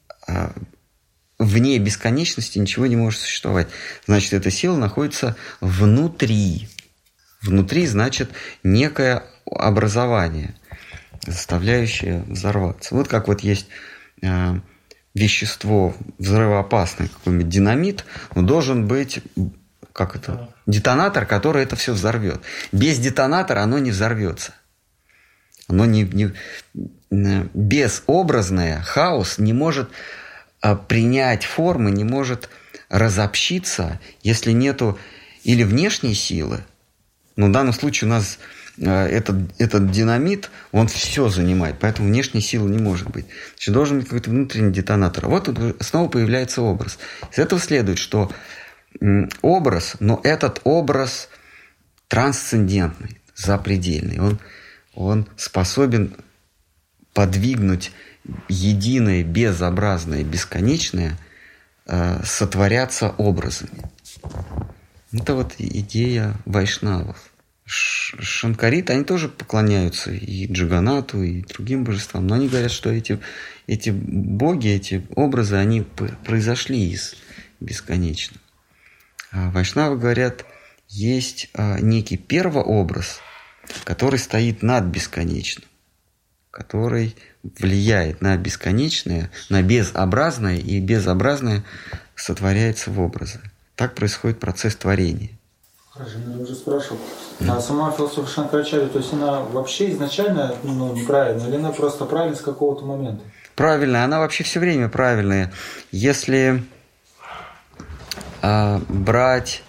Speaker 1: вне бесконечности ничего не может существовать. Значит, эта сила находится внутри. Внутри, значит, некое образование, заставляющее взорваться. Вот как вот есть вещество взрывоопасное, какой-нибудь динамит, но должен быть детонатор, который это все взорвет. Без детонатора оно не взорвется. Оно безобразное, хаос не может принять формы, не может разобщиться, если нету или внешней силы. Но в данном случае у нас этот динамит, он все занимает, поэтому внешней силы не может быть. Значит, должен быть какой-то внутренний детонатор. Вот тут снова появляется образ. Из этого следует, что образ, но этот образ трансцендентный, запредельный. Он способен подвигнуть единое, безобразное, бесконечное, сотворяться образами. Это вот идея вайшнавов. Шанкариты, они тоже поклоняются и Джаганату, и другим божествам, но они говорят, что эти боги, эти образы, они произошли из бесконечного. А вайшнавы говорят, есть некий первообраз, который стоит над бесконечным, который влияет на бесконечное, на безобразное, и безобразное сотворяется в образы. Так происходит процесс творения.
Speaker 5: Хорошо, я уже спрашивал. А сама философия Шанкарачарьи, то есть она вообще изначально неправильная, или она просто правильная с какого-то момента?
Speaker 1: Правильная, она вообще все время правильная. Если брать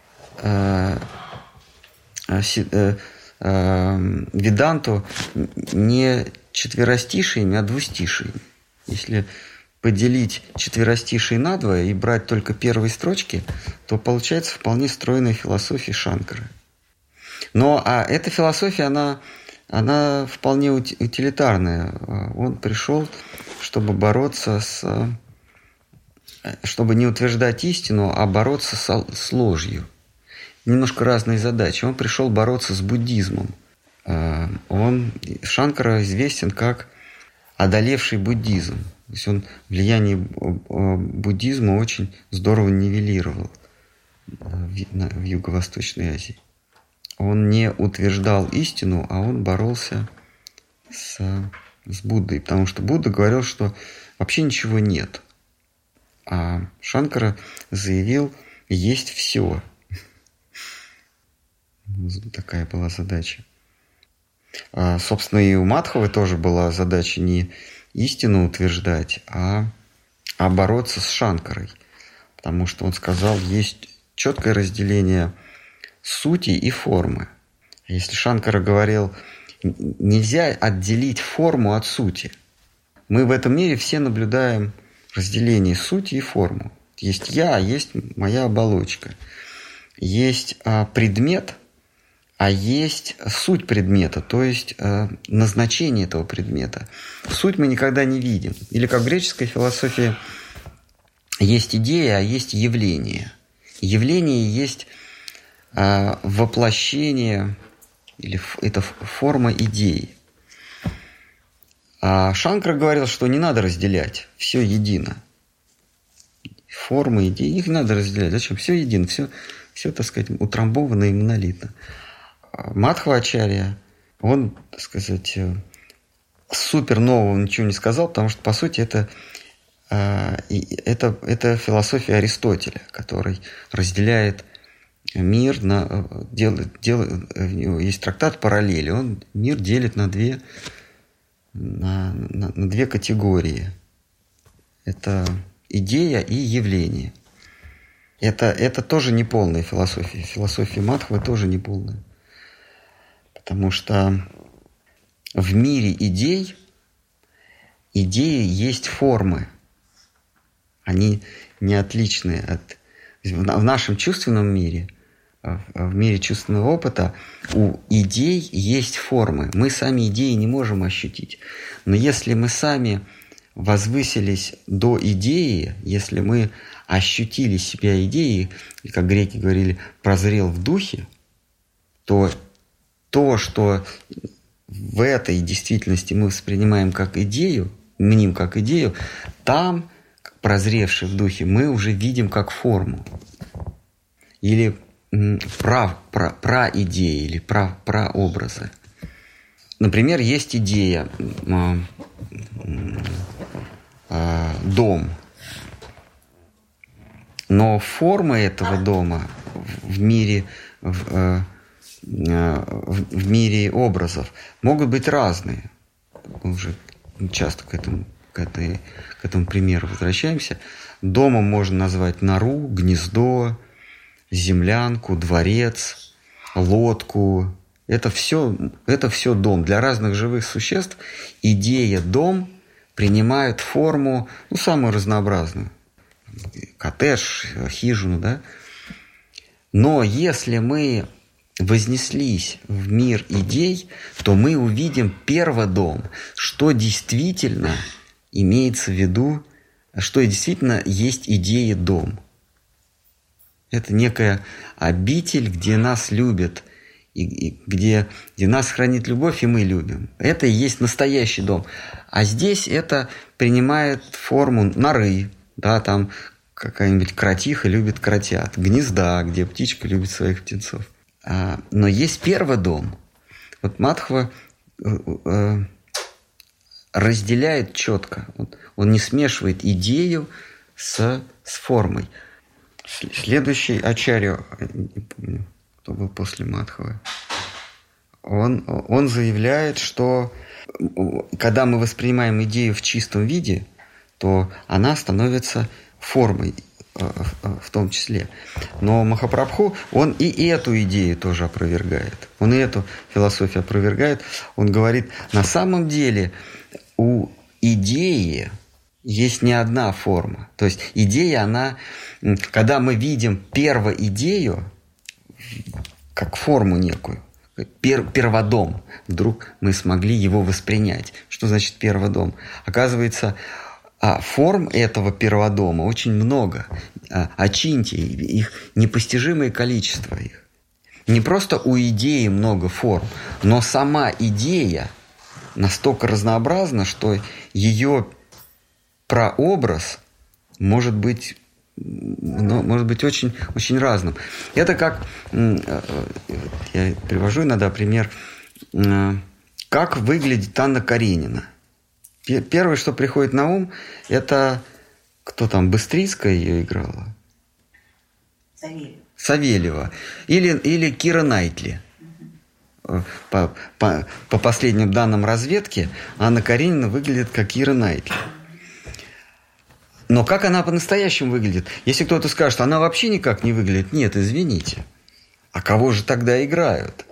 Speaker 1: веданту не четверостишиями, а двустишиями. Если поделить четверостишие надвое и брать только первые строчки, то получается вполне стройная философия Шанкары. Но эта философия, она вполне утилитарная. Он пришел, чтобы бороться чтобы не утверждать истину, а бороться с ложью. Немножко разные задачи. Он пришел бороться с буддизмом. Шанкара известен как одолевший буддизм. То есть он влияние буддизма очень здорово нивелировал в Юго-Восточной Азии. Он не утверждал истину, а он боролся с Буддой. Потому что Будда говорил, что вообще ничего нет. А Шанкара заявил, есть все. Такая была задача. Собственно, и у Мадхавы тоже была задача не истину утверждать, а бороться с Шанкарой. Потому что он сказал, есть четкое разделение сути и формы. Если Шанкара говорил, нельзя отделить форму от сути. Мы в этом мире все наблюдаем разделение сути и формы. Есть я, а есть моя оболочка. Есть предмет, а есть суть предмета, то есть назначение этого предмета. Суть мы никогда не видим. Или как в греческой философии есть идея, а есть явление. Явление есть воплощение, или это форма идеи. А Шанкара говорил, что не надо разделять, все едино. Формы, идеи, их не надо разделять. Зачем? Все едино, все, так сказать, утрамбовано и монолитно. Мадхвачарья, он, так сказать, супер нового ничего не сказал, потому что, по сути, это это философия Аристотеля, который разделяет мир есть трактат «Параллели». Он мир делит на две категории. Это идея и явление. Это тоже не полная философия. Философия Мадхвы тоже не полная. Потому что в мире идеи есть формы. Они не отличны от... В нашем чувственном мире, в мире чувственного опыта, у идей есть формы. Мы сами идеи не можем ощутить. Но если мы сами возвысились до идеи, если мы ощутили себя идеей, и, как греки говорили, прозрел в духе, то, что в этой действительности мы воспринимаем как идею, мним как идею, там, прозревший в духе, мы уже видим как форму. Или праидеи, или прообразы. Например, есть идея дом. Но формы этого дома в мире образов могут быть разные. Мы уже часто к этому примеру возвращаемся. Домом можно назвать нору, гнездо, землянку, дворец, лодку. Это все дом. Для разных живых существ идея дом принимает форму самую разнообразную. Коттедж, хижину, да? Но если мы вознеслись в мир идей, то мы увидим перводом, что действительно имеется в виду, что действительно есть идея дом. Это некая обитель, где нас любят, и где нас хранит любовь, и мы любим. Это и есть настоящий дом. А здесь это принимает форму норы, да, там какая-нибудь кротиха любит кротят, гнезда, где птичка любит своих птенцов. Но есть перводом. Вот Мадхва разделяет четко. Он не смешивает идею с формой. Следующий ачарья, не помню, кто был после Мадхвы, он заявляет, что когда мы воспринимаем идею в чистом виде, то она становится формой в том числе. Но Махапрабху, он и эту идею тоже опровергает. Он и эту философию опровергает. Он говорит, на самом деле у идеи есть не одна форма. То есть идея, она, когда мы видим первоидею как форму некую, перводом, вдруг мы смогли его воспринять. Что значит перводом? Оказывается, форм этого перводома очень много. Ачинти, их непостижимое количество их. Не просто у идеи много форм, но сама идея настолько разнообразна, что ее прообраз может быть очень, очень разным. Это как, я привожу иногда пример, как выглядит Анна Каренина. Первое, что приходит на ум, это кто там, Быстрицкая ее играла? Савельева. Или Кира Найтли. По последним данным разведки, Анна Каренина выглядит как Кира Найтли. Но как она по-настоящему выглядит? Если кто-то скажет, она вообще никак не выглядит, нет, извините. А кого же тогда играют?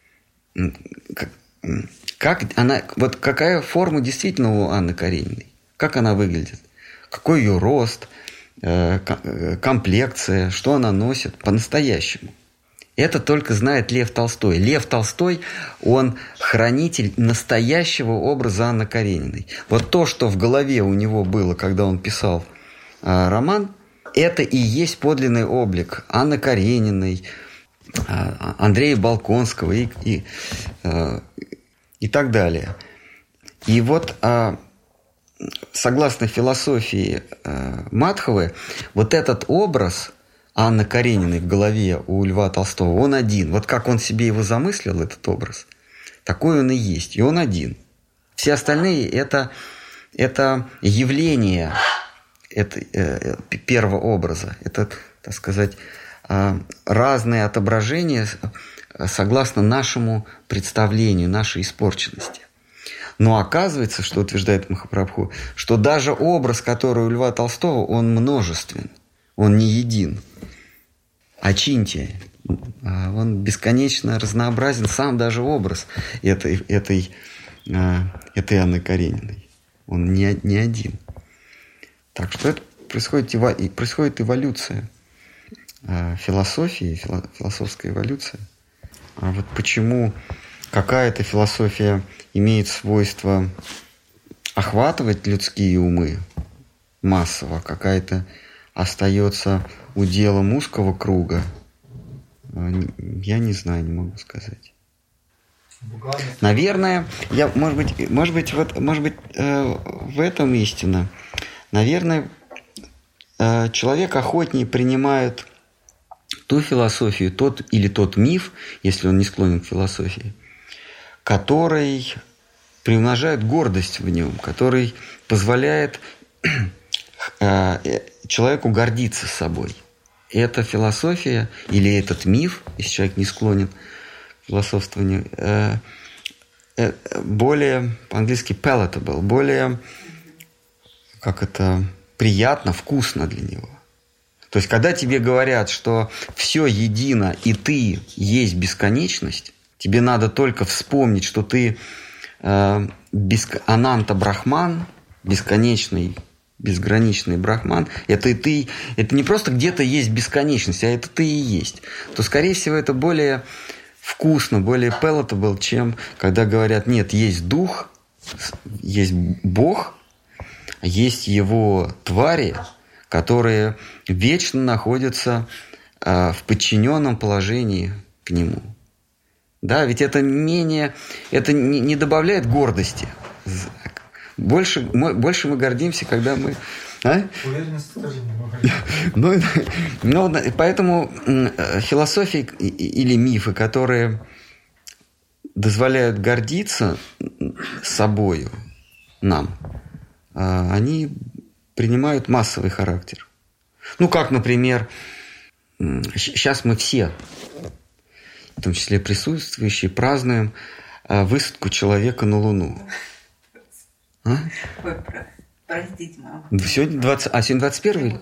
Speaker 1: Как она, вот какая форма действительно у Анны Карениной? Как она выглядит? Какой ее рост, комплекция, что она носит по-настоящему? Это только знает Лев Толстой. Лев Толстой, он хранитель настоящего образа Анны Карениной. Вот то, что в голове у него было, когда он писал роман, это и есть подлинный облик Анны Карениной, Андрея Болконского и так далее. И вот согласно философии Мадхвы, вот этот образ Анны Карениной в голове у Льва Толстого, он один. Вот как он себе его замыслил, этот образ, такой он и есть. И он один. Все остальные – это явления первого образа. Это, так сказать, разные отображения согласно нашему представлению, нашей испорченности. Но оказывается, что утверждает Махапрабху, что даже образ, который у Льва Толстого, он множествен, он не един. Ачинтия, он бесконечно разнообразен, сам даже образ этой Анны Карениной. Он не один. Так что это происходит эволюция философии, философская эволюция. А вот почему какая-то философия имеет свойство охватывать людские умы массово, а какая-то остается уделом узкого круга, я не знаю, не могу сказать. Наверное, может быть, в этом истина. Наверное, человек охотнее принимает ту философию, тот миф, если он не склонен к философии, который приумножает гордость в нем, который позволяет человеку гордиться собой. Эта философия или этот миф, если человек не склонен к философствованию, более, по-английски palatable, более, приятно, вкусно для него. То есть, когда тебе говорят, что все едино, и ты есть бесконечность, тебе надо только вспомнить, что ты ананта брахман, бесконечный, безграничный брахман, это ты, это не просто где-то есть бесконечность, а это ты и есть, то, скорее всего, это более вкусно, более palatable, чем когда говорят, нет, есть дух, есть Бог, есть его твари, которые вечно находятся в подчиненном положении к нему. Да, ведь это не добавляет гордости. Больше мы гордимся, когда мы...
Speaker 5: Уверенности тоже не бывает.
Speaker 1: Поэтому философии или мифы, которые дозволяют гордиться собою нам, они принимают массовый характер. Ну, как, например, сейчас мы все, в том числе присутствующие, празднуем высадку человека на Луну.
Speaker 6: Ой, простите, мама.
Speaker 1: Сегодня 21-й?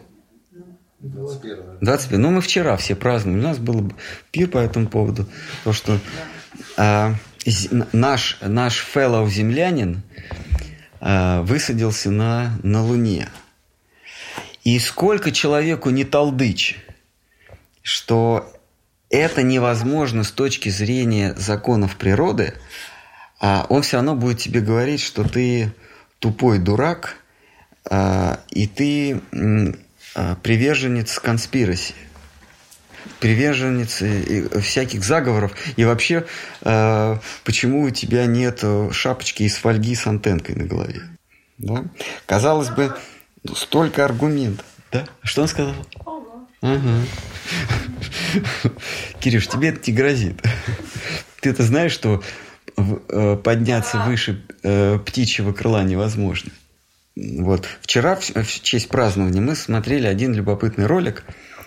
Speaker 1: 21. Ну, мы вчера все праздновали. У нас был пир по этому поводу. То, что наш феллоу-землянин высадился на Луне. И сколько человеку не толдычь, что это невозможно с точки зрения законов природы, он все равно будет тебе говорить, что ты тупой дурак, и ты приверженец конспираси, приверженец всяких заговоров, и вообще, почему у тебя нет шапочки из фольги с антенкой на голове. Да? Казалось бы, столько аргументов. Да? Что он сказал? Ага. Кирюш, тебе это не грозит. Ты-то знаешь, что подняться выше птичьего крыла невозможно. Вот. Вчера в честь празднования мы смотрели один любопытный ролик.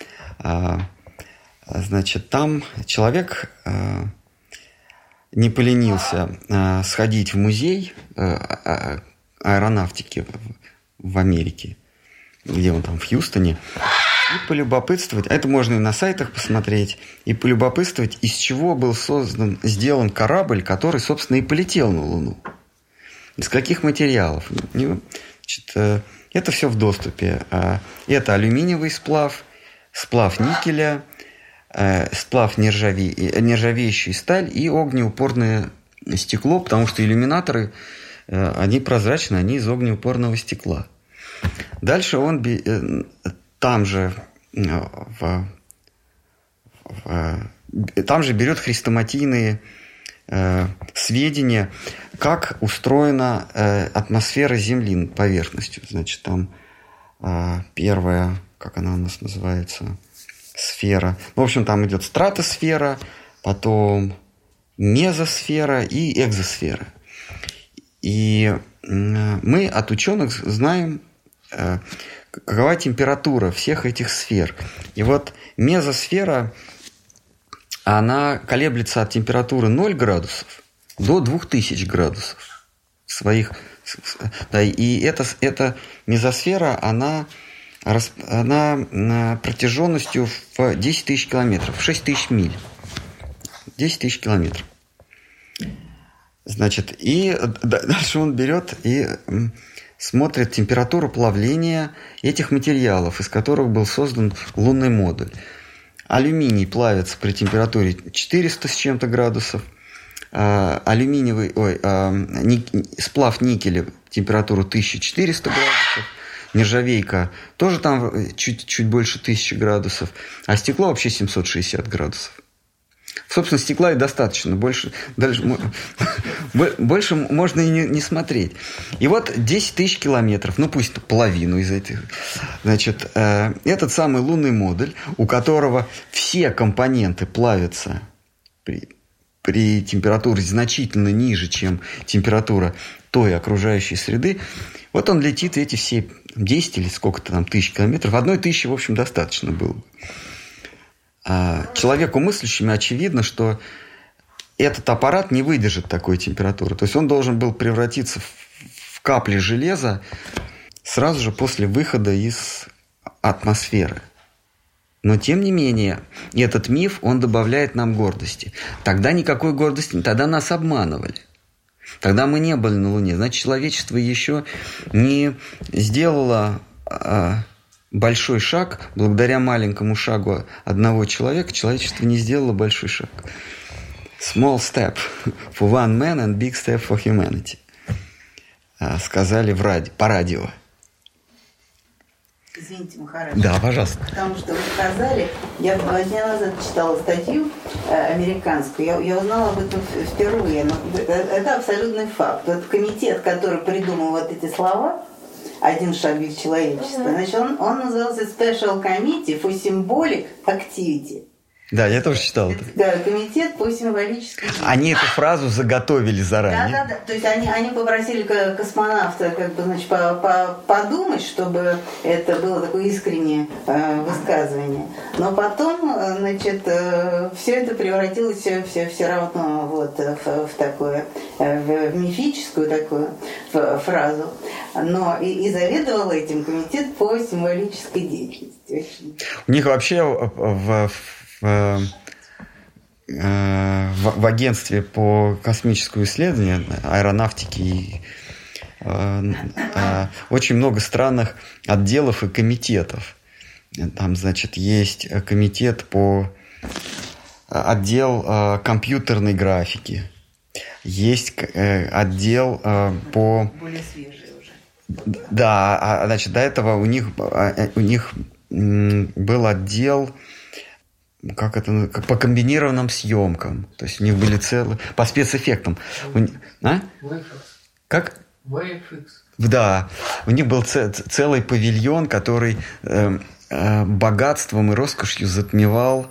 Speaker 1: Значит, там человек не поленился сходить в музей аэронавтики в Америке, где он там, в Хьюстоне, и полюбопытствовать, а это можно и на сайтах посмотреть, и полюбопытствовать, из чего был сделан корабль, который, собственно, и полетел на Луну. Из каких материалов. Значит, это все в доступе. Это алюминиевый сплав, сплав никеля, сплав нержавеющей сталь и огнеупорное стекло, потому что иллюминаторы, они прозрачны, они из огнеупорного стекла. Дальше он там же берет хрестоматийные сведения, как устроена атмосфера Земли над поверхностью. Значит, там первая, как она у нас называется, сфера. В общем, там идет стратосфера, потом мезосфера и экзосфера. И мы от ученых знаем какова температура всех этих сфер. И вот мезосфера, она колеблется от температуры 0 градусов до 2000 градусов. Да, и эта мезосфера, она протяженностью в 10 тысяч километров, в 6 тысяч миль. 10 тысяч километров. Значит, и дальше он берет и смотрит температуру плавления этих материалов, из которых был создан лунный модуль. Алюминий плавится при температуре 400 с чем-то градусов. Сплав никеля температуру 1400 градусов. Нержавейка тоже там чуть больше 1000 градусов. А стекло вообще 760 градусов. Собственно, стекла и достаточно. Больше можно и не смотреть. И вот 10 тысяч километров, ну пусть половину из этих. Значит, этот самый лунный модуль, у которого все компоненты плавятся при температуре значительно ниже, чем температура той окружающей среды, вот он летит эти все 10 или сколько-то там тысяч километров. Одной тысячи, в общем, достаточно было бы. Человеку мыслящему очевидно, что этот аппарат не выдержит такой температуры. То есть он должен был превратиться в капли железа сразу же после выхода из атмосферы. Но тем не менее, этот миф, он добавляет нам гордости. Тогда никакой гордости, тогда нас обманывали. Тогда мы не были на Луне. Значит, человечество еще не сделало большой шаг. Благодаря маленькому шагу одного человека человечество не сделало большой шаг. Small step for one man and big step for humanity. Сказали по радио.
Speaker 6: Извините, Махарадж.
Speaker 1: Да, пожалуйста.
Speaker 6: Потому что вы сказали, я 2 дня назад читала статью американскую, я узнала об этом впервые. Но это абсолютный факт. Вот комитет, который придумал вот эти слова, «Один шаг в человечества», значит, он назывался Special Committee for Symbolic Activity.
Speaker 1: Да, я тоже читал.
Speaker 6: Да, комитет по символической...
Speaker 1: Они эту фразу заготовили заранее.
Speaker 6: Да. То есть они попросили космонавта подумать, чтобы это было такое искреннее высказывание. Но потом, значит, все это превратилось все равно вот в такое, в мифическую такую фразу. Но и заведовал этим комитет по символической деятельности.
Speaker 1: У них вообще в агентстве по космическому исследованию, аэронавтике очень много странных отделов и комитетов. Там, значит, есть комитет отдел компьютерной графики, есть отдел по...
Speaker 6: Более свежие уже.
Speaker 1: Да, значит, до этого у них был отдел по комбинированным съемкам. То есть у них были целые... По спецэффектам. Как?
Speaker 7: VFX.
Speaker 1: Да. У них был целый павильон, который богатством и роскошью затмевал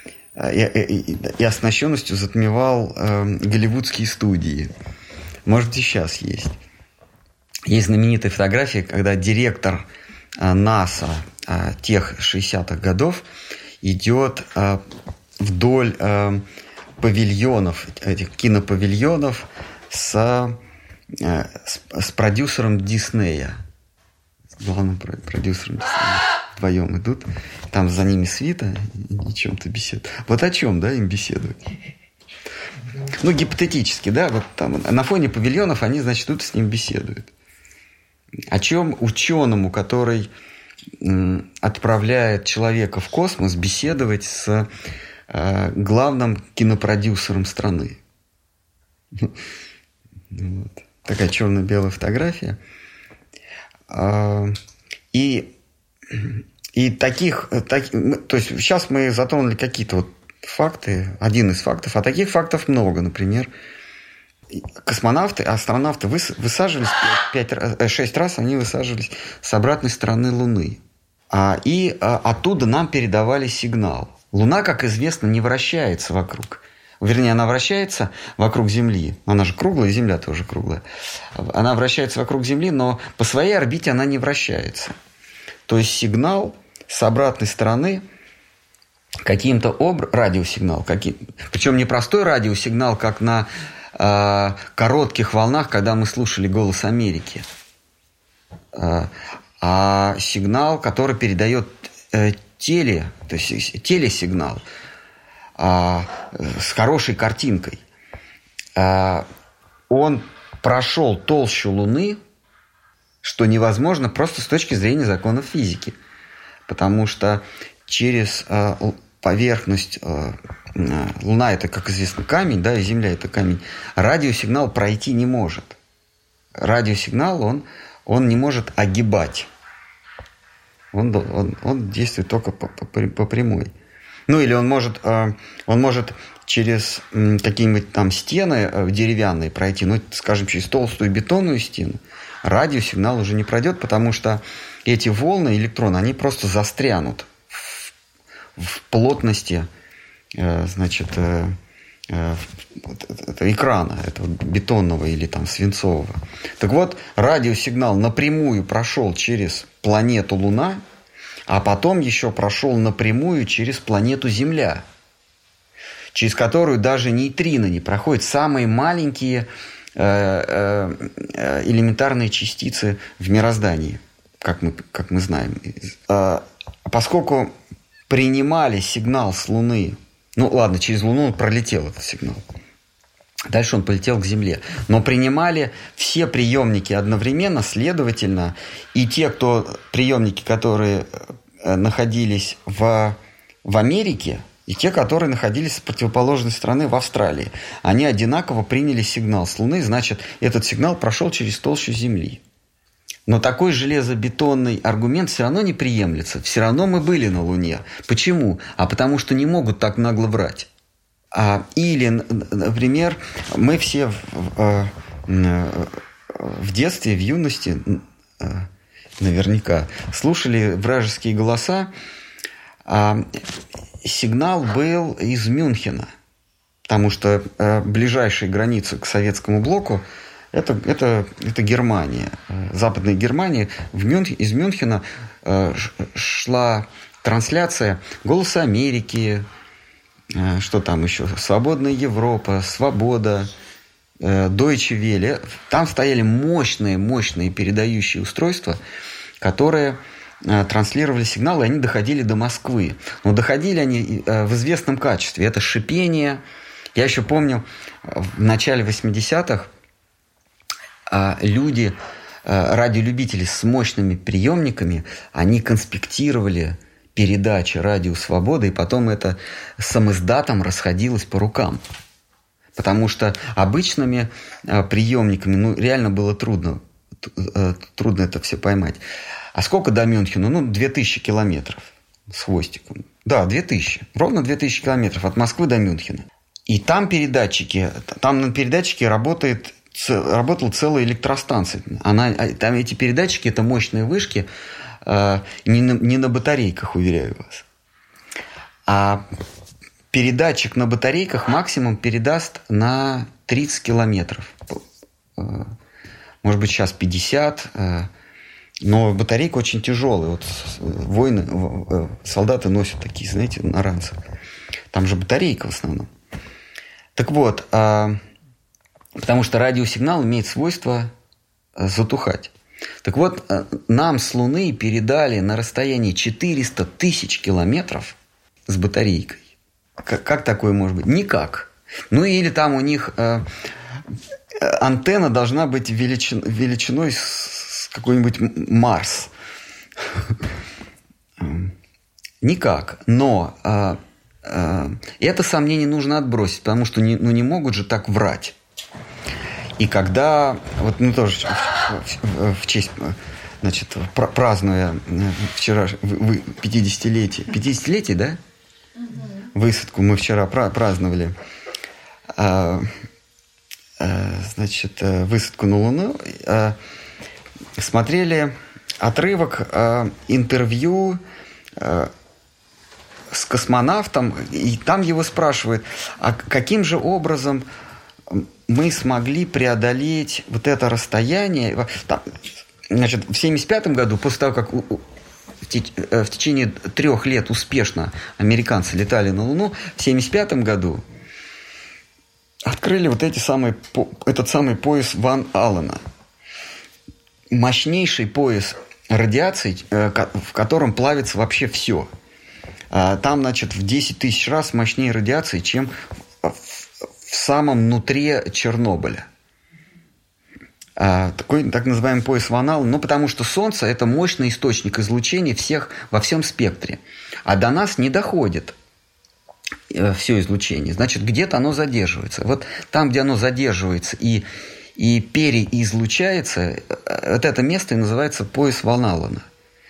Speaker 1: и оснащенностью затмевал голливудские студии. Может, и сейчас есть. Есть знаменитая фотография, когда директор НАСА тех 60-х годов идет вдоль павильонов, этих кинопавильонов с продюсером Диснея. С главным продюсером Диснея. Вдвоем идут. Там за ними свита и о чем-то беседуют. Вот о чем, да, им беседуют? Ну, гипотетически, да, вот там на фоне павильонов они, значит, тут с ним беседуют. О чем ученому, который отправляет человека в космос, беседовать с главным кинопродюсером страны. Вот. Такая черно-белая фотография. И таких... То есть сейчас мы затронули какие-то вот факты, один из фактов, а таких фактов много. Например, космонавты, астронавты высаживались 6 раз, они высаживались с обратной стороны Луны. И оттуда нам передавали сигнал. Луна, как известно, не вращается вокруг Вернее, она вращается вокруг Земли. Она же круглая, Земля тоже круглая. Она вращается вокруг Земли, но по своей орбите она не вращается. То есть сигнал с обратной стороны каким-то радиосигнал. Причем не простой радиосигнал, как на коротких волнах, когда мы слушали «Голос Америки». А сигнал, который передает то есть телесигнал с хорошей картинкой. Он прошел толщу Луны, что невозможно просто с точки зрения законов физики. Потому что через поверхность Луна – это, как известно, камень, да, и Земля – это камень. Радиосигнал пройти не может. Радиосигнал он не может огибать. Он действует только по прямой. Ну, или он может через какие-нибудь там стены деревянные пройти, ну, скажем, через толстую бетонную стену. Радиосигнал уже не пройдет, потому что эти волны, электроны, они просто застрянут в плотности, значит, экрана этого бетонного или там свинцового. Так вот, радиосигнал напрямую прошел через планету Луна, а потом еще прошел напрямую через планету Земля, через которую даже нейтрино не проходят, самые маленькие элементарные частицы в мироздании, как мы знаем. Поскольку принимали сигнал с Луны, ну ладно, через Луну он пролетел, этот сигнал, дальше он полетел к Земле, но принимали все приемники одновременно, следовательно, и те, приемники, которые находились в Америке, и те, которые находились с противоположной стороны в Австралии, они одинаково приняли сигнал с Луны, значит, этот сигнал прошел через толщу Земли. Но такой железобетонный аргумент все равно не приемлется. Все равно мы были на Луне. Почему? А потому что не могут так нагло врать. Или, например, мы все в детстве, в юности наверняка слушали вражеские голоса. Сигнал был из Мюнхена, потому что ближайшая граница к советскому блоку это Германия. Западная Германия. Из Мюнхена шла трансляция «Голоса Америки», что там еще, «Свободная Европа», «Свобода», Deutsche Welle. Там стояли мощные передающие устройства, которые транслировали сигналы, и они доходили до Москвы. Но доходили они в известном качестве. Это шипение. Я еще помню, в начале 80-х люди, радиолюбители с мощными приемниками, они конспектировали передачи «Радио Свобода», и потом это самиздатом расходилось по рукам. Потому что обычными приемниками реально было трудно это все поймать. А сколько до Мюнхена? 2000 километров с хвостиком. Да, 2000. Ровно 2000 километров от Москвы до Мюнхена. И там на передатчике работала целая электростанция. Там эти передатчики – это мощные вышки, не на батарейках, уверяю вас. А передатчик на батарейках максимум передаст на 30 километров. Может быть, сейчас 50, но батарейка очень тяжелая. Вот солдаты носят такие, знаете, на ранцах. Там же батарейка в основном. Так вот, потому что радиосигнал имеет свойство затухать. Так вот, нам с Луны передали на расстоянии 400 тысяч километров с батарейкой. Как такое может быть? Никак. Или там у них антенна должна быть величиной с какой-нибудь Марс. Никак. Но это сомнение нужно отбросить, потому что не могут же так врать. И когда, тоже в честь, значит, празднуя вчера 50-летие, да? Высадку мы вчера праздновали, значит, высадку на Луну, смотрели отрывок интервью с космонавтом, и там его спрашивают, а каким же образом мы смогли преодолеть вот это расстояние. Там, значит, в 1975 году, после того, как в течение 3 лет успешно американцы летали на Луну, в 1975 году открыли вот этот самый пояс Ван Аллена. Мощнейший пояс радиации, в котором плавится вообще все. Там, значит, в 10 тысяч раз мощнее радиации, чем в самом нутре Чернобыля. Такой так называемый пояс Ван Аллена, ну, потому что Солнце – это мощный источник излучения во всем спектре. А до нас не доходит все излучение. Значит, где-то оно задерживается. Вот там, где оно задерживается и переизлучается, вот это место и называется пояс Ван Аллена.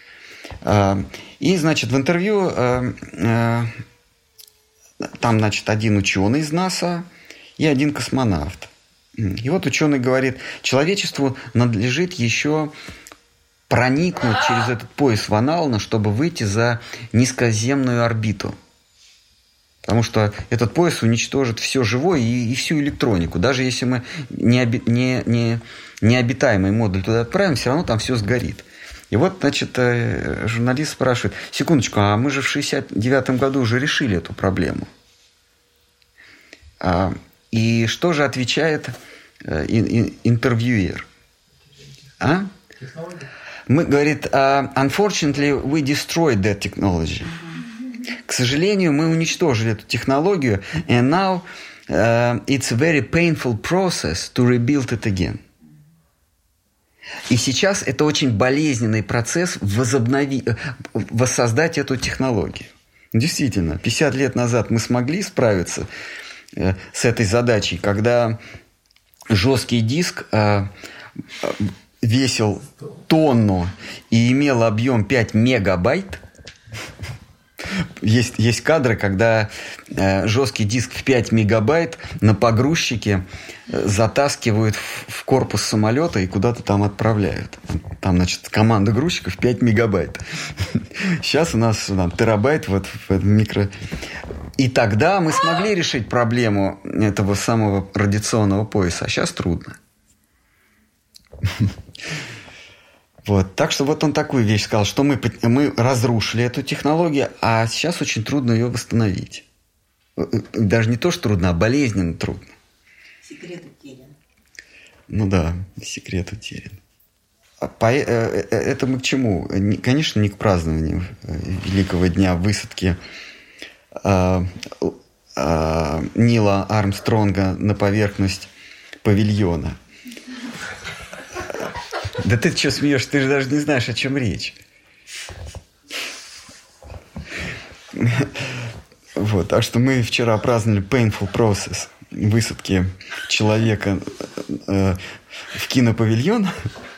Speaker 1: И, значит, в интервью там, значит, один ученый из НАСА и один космонавт. И вот ученый говорит, человечеству надлежит еще проникнуть через этот пояс Ван Аллена, чтобы выйти за низкоземную орбиту. Потому что этот пояс уничтожит все живое и всю электронику. Даже если мы необитаемый модуль туда отправим, все равно там все сгорит. И вот, значит, журналист спрашивает, секундочку, а мы же в 1969 году уже решили эту проблему. И что же отвечает интервьюер? Мы, говорит, unfortunately, we destroyed that technology. К сожалению, мы уничтожили эту технологию, and now it's a very painful process to rebuild it again. И сейчас это очень болезненный процесс воссоздать эту технологию. Действительно, 50 лет назад мы смогли справиться с этой задачей, когда жесткий диск весил тонну и имел объем 5 мегабайт. Есть кадры, когда жесткий диск в 5 мегабайт на погрузчике затаскивают в корпус самолета и куда-то там отправляют. Там, значит, команда грузчиков 5 мегабайт. Сейчас у нас терабайт вот в микро... И тогда мы смогли решить проблему этого самого радиационного пояса, а сейчас трудно. Вот. Так что вот он такую вещь сказал, что мы разрушили эту технологию, а сейчас очень трудно ее восстановить. Даже не то, что трудно, а болезненно трудно.
Speaker 6: Секрет утерян.
Speaker 1: Ну да, секрет утерян. Это мы к чему? Конечно, не к празднованию великого дня высадки Нила Армстронга на поверхность павильона. Да ты что смеешься? Ты же даже не знаешь, о чем речь. Вот. Так что мы вчера праздновали painful process высадки человека в кинопавильон.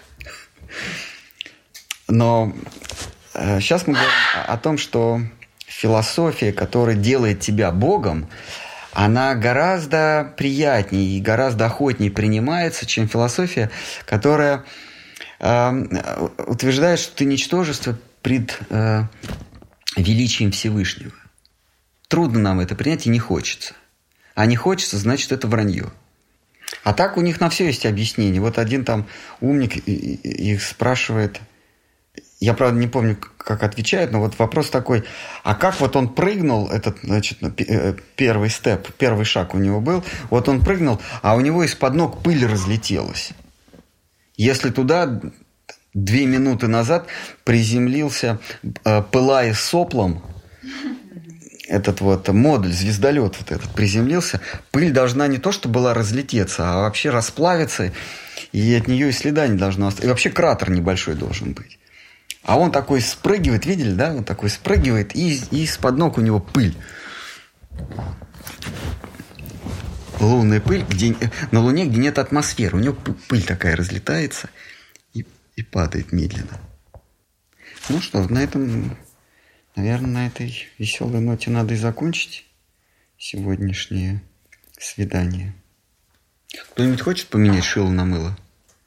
Speaker 1: Но сейчас мы говорим о том, что философия, которая делает тебя Богом, она гораздо приятнее и гораздо охотнее принимается, чем философия, которая утверждает, что ты ничтожество пред величием Всевышнего. Трудно нам это принять и не хочется. А не хочется, значит, это вранье. А так у них на все есть объяснение. Вот один там умник их спрашивает, я, правда, не помню, как отвечает, но вот вопрос такой, а как вот он прыгнул, этот, значит, первый шаг у него был, вот он прыгнул, а у него из-под ног пыль разлетелась. Если туда 2 минуты назад приземлился, пылая соплом, этот вот модуль, звездолет вот этот приземлился, пыль должна не то, что была разлететься, а вообще расплавиться, и от нее и следа не должно остаться. И вообще кратер небольшой должен быть. А он такой спрыгивает, видели, да? Он такой спрыгивает, и из-под ног у него пыль. Лунная пыль, на Луне, где нет атмосферы. У него пыль такая разлетается и падает медленно. Ну что, на этом, наверное, на этой веселой ноте надо и закончить сегодняшнее свидание. Кто-нибудь хочет поменять шило на мыло?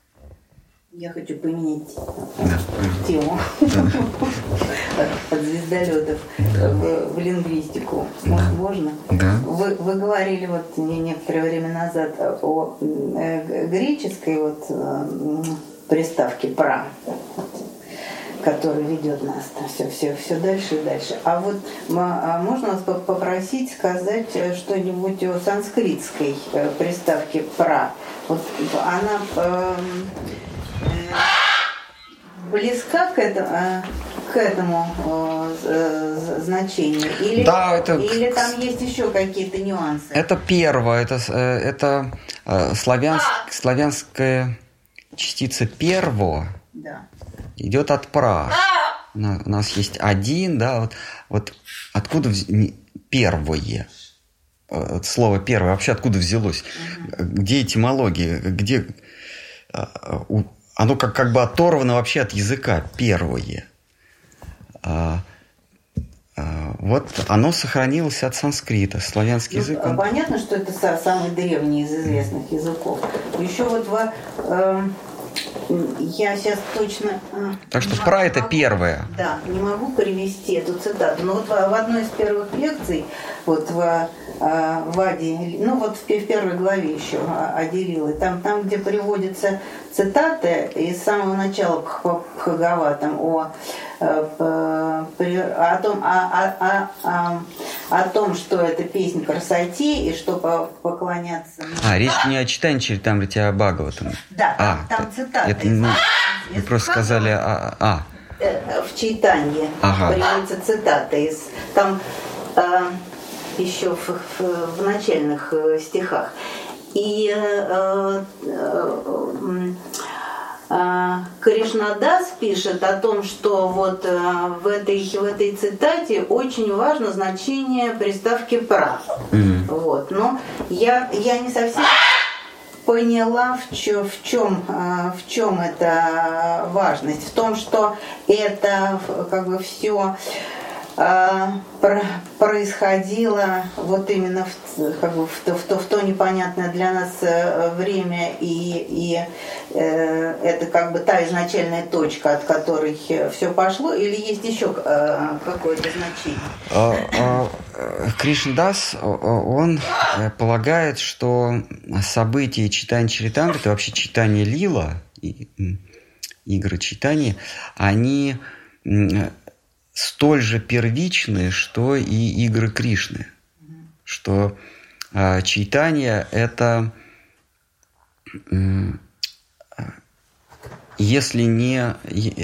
Speaker 6: Я хочу поменять
Speaker 1: Да.
Speaker 6: тему. От звезды звездолетов в лингвистику. Можно?
Speaker 1: Да.
Speaker 6: Вы говорили вот некоторое время назад о греческой приставке «пра», который ведет нас все дальше и дальше. А вот можно вас попросить сказать что-нибудь о санскритской приставке «пра»? Вот она близка к этому значению? Или,
Speaker 1: да,
Speaker 6: или там есть еще какие-то нюансы?
Speaker 1: Это первое, это славянская частица «перво».
Speaker 6: Да.
Speaker 1: Идет от «пра». У нас есть один, да, вот откуда первое? Слово «первое» вообще откуда взялось? Где этимология? Где оно как бы оторвано вообще от языка, первое. Вот оно сохранилось от санскрита, славянский язык.
Speaker 6: Понятно, что это самый древний из известных языков. Еще вот я сейчас точно...
Speaker 1: Так что «пра» — это первое.
Speaker 6: Да, не могу перевести эту цитату. Но вот в одной из первых лекций, вот в Аде, в первой главе еще о Делиле, там, где приводятся цитаты из самого начала Бхагаватам о том, что это песнь красоте и что поклоняться...
Speaker 1: Речь не о читании Чаритамрити, а о Бхагаватам.
Speaker 6: Да, там цитаты.
Speaker 1: Это, вы просто сказали
Speaker 6: в читании приводится цитата из... Там еще в начальных стихах. И Кришнадас пишет о том, что вот в этой цитате очень важно значение приставки «пра». Вот. Но я не совсем поняла, в чем эта важность. В том, что это как бы все происходило вот именно в то непонятное для нас время, и это как бы та изначальная точка, от которой все пошло, или есть еще какое-то значение?
Speaker 1: Кришнадас, он полагает, что события читания Чаритамриты, вообще читание Лила, игры читания, они столь же первичные, что и игры Кришны. Что чайтанья – это, если не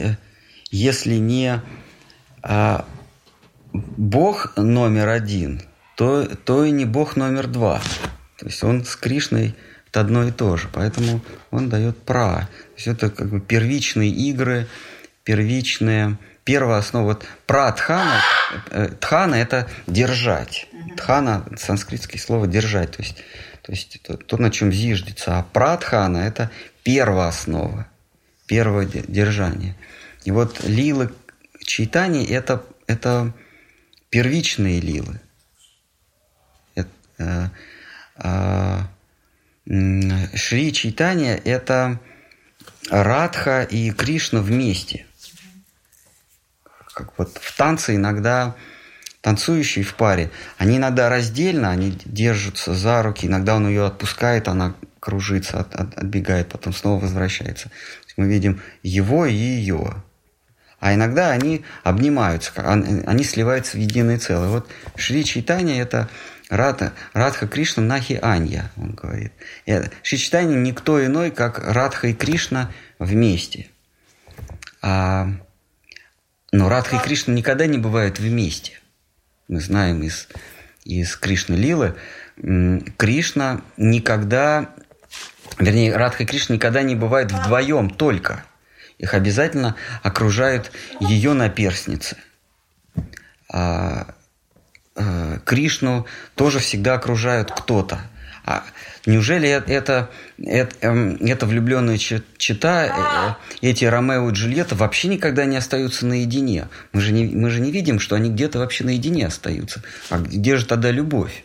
Speaker 1: Бог номер один, то и не Бог номер два. То есть он с Кришной – это одно и то же. Поэтому он дает «пра». То есть это как бы первичные игры, первая основа. Вот «пра» дхана, дхана – это держать. Дхана – санскритское слово «держать». То есть то, на чем зиждется. А «пра» дхана – это первая основа, первое держание. И вот лилы чайтани – это первичные лилы. Шри Чайтанья – это Радха и Кришна вместе. Как вот в танце иногда танцующие в паре, они иногда раздельно, они держатся за руки, иногда он ее отпускает, она кружится, отбегает, потом снова возвращается. Мы видим его и ее. А иногда они обнимаются, они сливаются в единое целое. Вот Шри Чайтанья – это Радха Кришна Нахи Анья, он говорит. Шри Чайтанья никто иной, как Радха и Кришна вместе. Но Радха и Кришна никогда не бывают вместе. Мы знаем из Кришны Лилы, Кришна никогда, вернее, Радха и Кришна никогда не бывают вдвоем только. Их обязательно окружают ее наперстницы. Кришну тоже всегда окружают кто-то. Неужели это влюбленная чета, эти Ромео и Джульетта вообще никогда не остаются наедине? Мы же не видим, что они где-то вообще наедине остаются. А где же тогда любовь?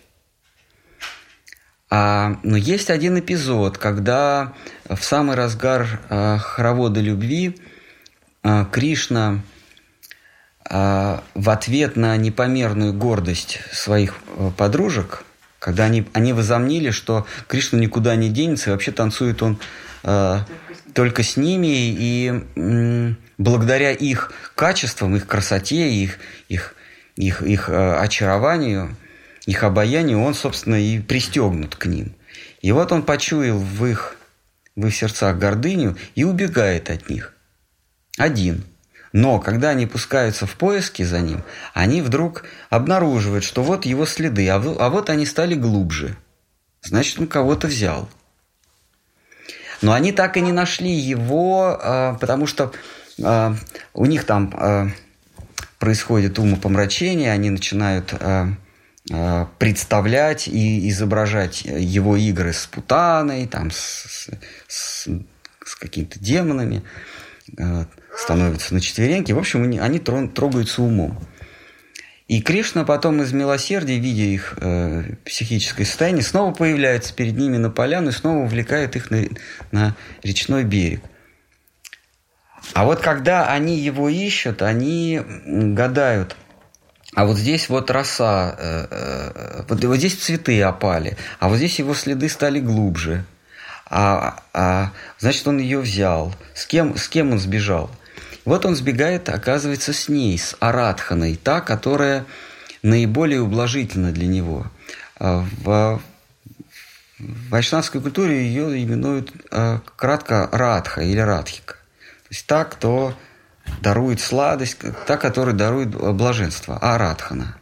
Speaker 1: Но есть один эпизод, когда в самый разгар хоровода любви Кришна в ответ на непомерную гордость своих подружек, когда они возомнили, что Кришна никуда не денется, и вообще танцует он только с ними, и благодаря их качествам, их красоте, их очарованию, их обаянию, он, собственно, и пристегнут к ним. И вот он почуял в их сердцах гордыню и убегает от них. Один. Но когда они пускаются в поиски за ним, они вдруг обнаруживают, что вот его следы, а вот они стали глубже. Значит, он кого-то взял. Но они так и не нашли его, потому что у них там происходит умопомрачение, они начинают представлять и изображать его игры с Путаной, там, с какими-то демонами, становятся на четвереньки. В общем, они трогаются умом. И Кришна потом из милосердия, видя их психическое состояние, снова появляется перед ними на поляну и снова увлекает их на речной берег. А вот когда они его ищут, они гадают, а вот здесь вот роса, вот здесь цветы опали, а вот здесь его следы стали глубже. Значит, он ее взял. С кем он сбежал? Вот он сбегает, оказывается, с ней, с Арадханой, та, которая наиболее ублажительна для него. В вайшнавской культуре ее именуют кратко Радха или Радхика. То есть та, кто дарует сладость, та, которая дарует блаженство, Арадхана.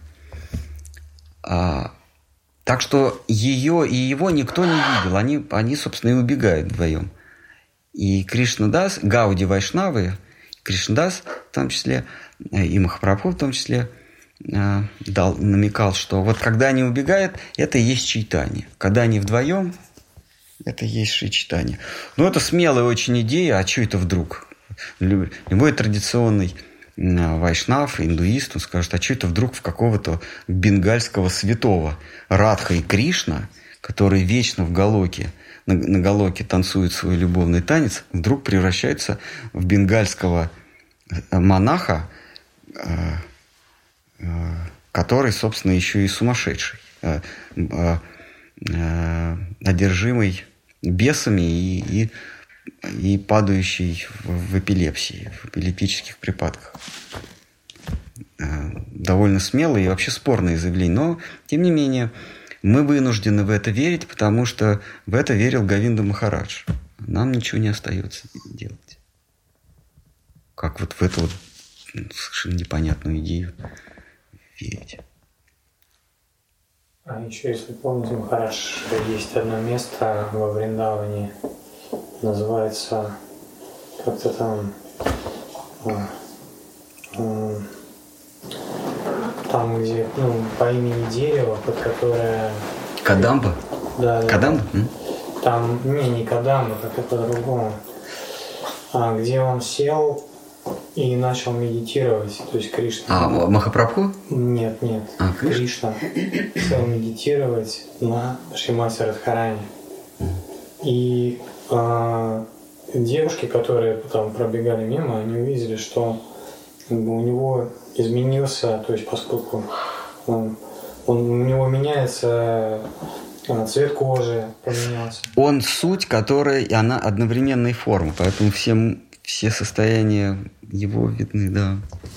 Speaker 1: Так что ее и его никто не видел. Они, собственно, и убегают вдвоем. И Кришнадас, Гауди Вайшнавы, Кришнадас в том числе, и Махапрабху в том числе, намекал, что вот когда они убегают, это и есть чайтанья. Когда они вдвоем, это и есть Шри Чайтанья. Ну, это смелая очень идея, а что это вдруг? Любой традиционный вайшнав, индуист, он скажет, а что это вдруг в какого-то бенгальского святого Радха и Кришна, который вечно в Галоке, на Галоке танцует свой любовный танец, вдруг превращается в бенгальского монаха, который, собственно, еще и сумасшедший, одержимый бесами и падающий в эпилепсии, в эпилептических припадках. Довольно смелое и вообще спорное заявление, но, тем не менее, мы вынуждены в это верить, потому что в это верил Говинда Махарадж. Нам ничего не остается делать. Как вот в эту вот совершенно непонятную идею верить.
Speaker 4: А еще, если помните, Махарадж, есть одно место во Вриндаване, называется как-то там там, где, по имени дерева, под которое...
Speaker 1: Кадамба?
Speaker 4: Да.
Speaker 1: Кадамба?
Speaker 4: Там, не Кадамба, как-то по-другому. Где он сел и начал медитировать, то есть Кришна.
Speaker 1: Махапрабху?
Speaker 4: Нет. Кришна сел медитировать на Шримати Радхарани. И девушки, которые там пробегали мимо, они увидели, что у него изменился, то есть поскольку у него меняется цвет кожи, поменялся.
Speaker 1: Он суть, которая, и она одновременной формы, поэтому все состояния его видны, да.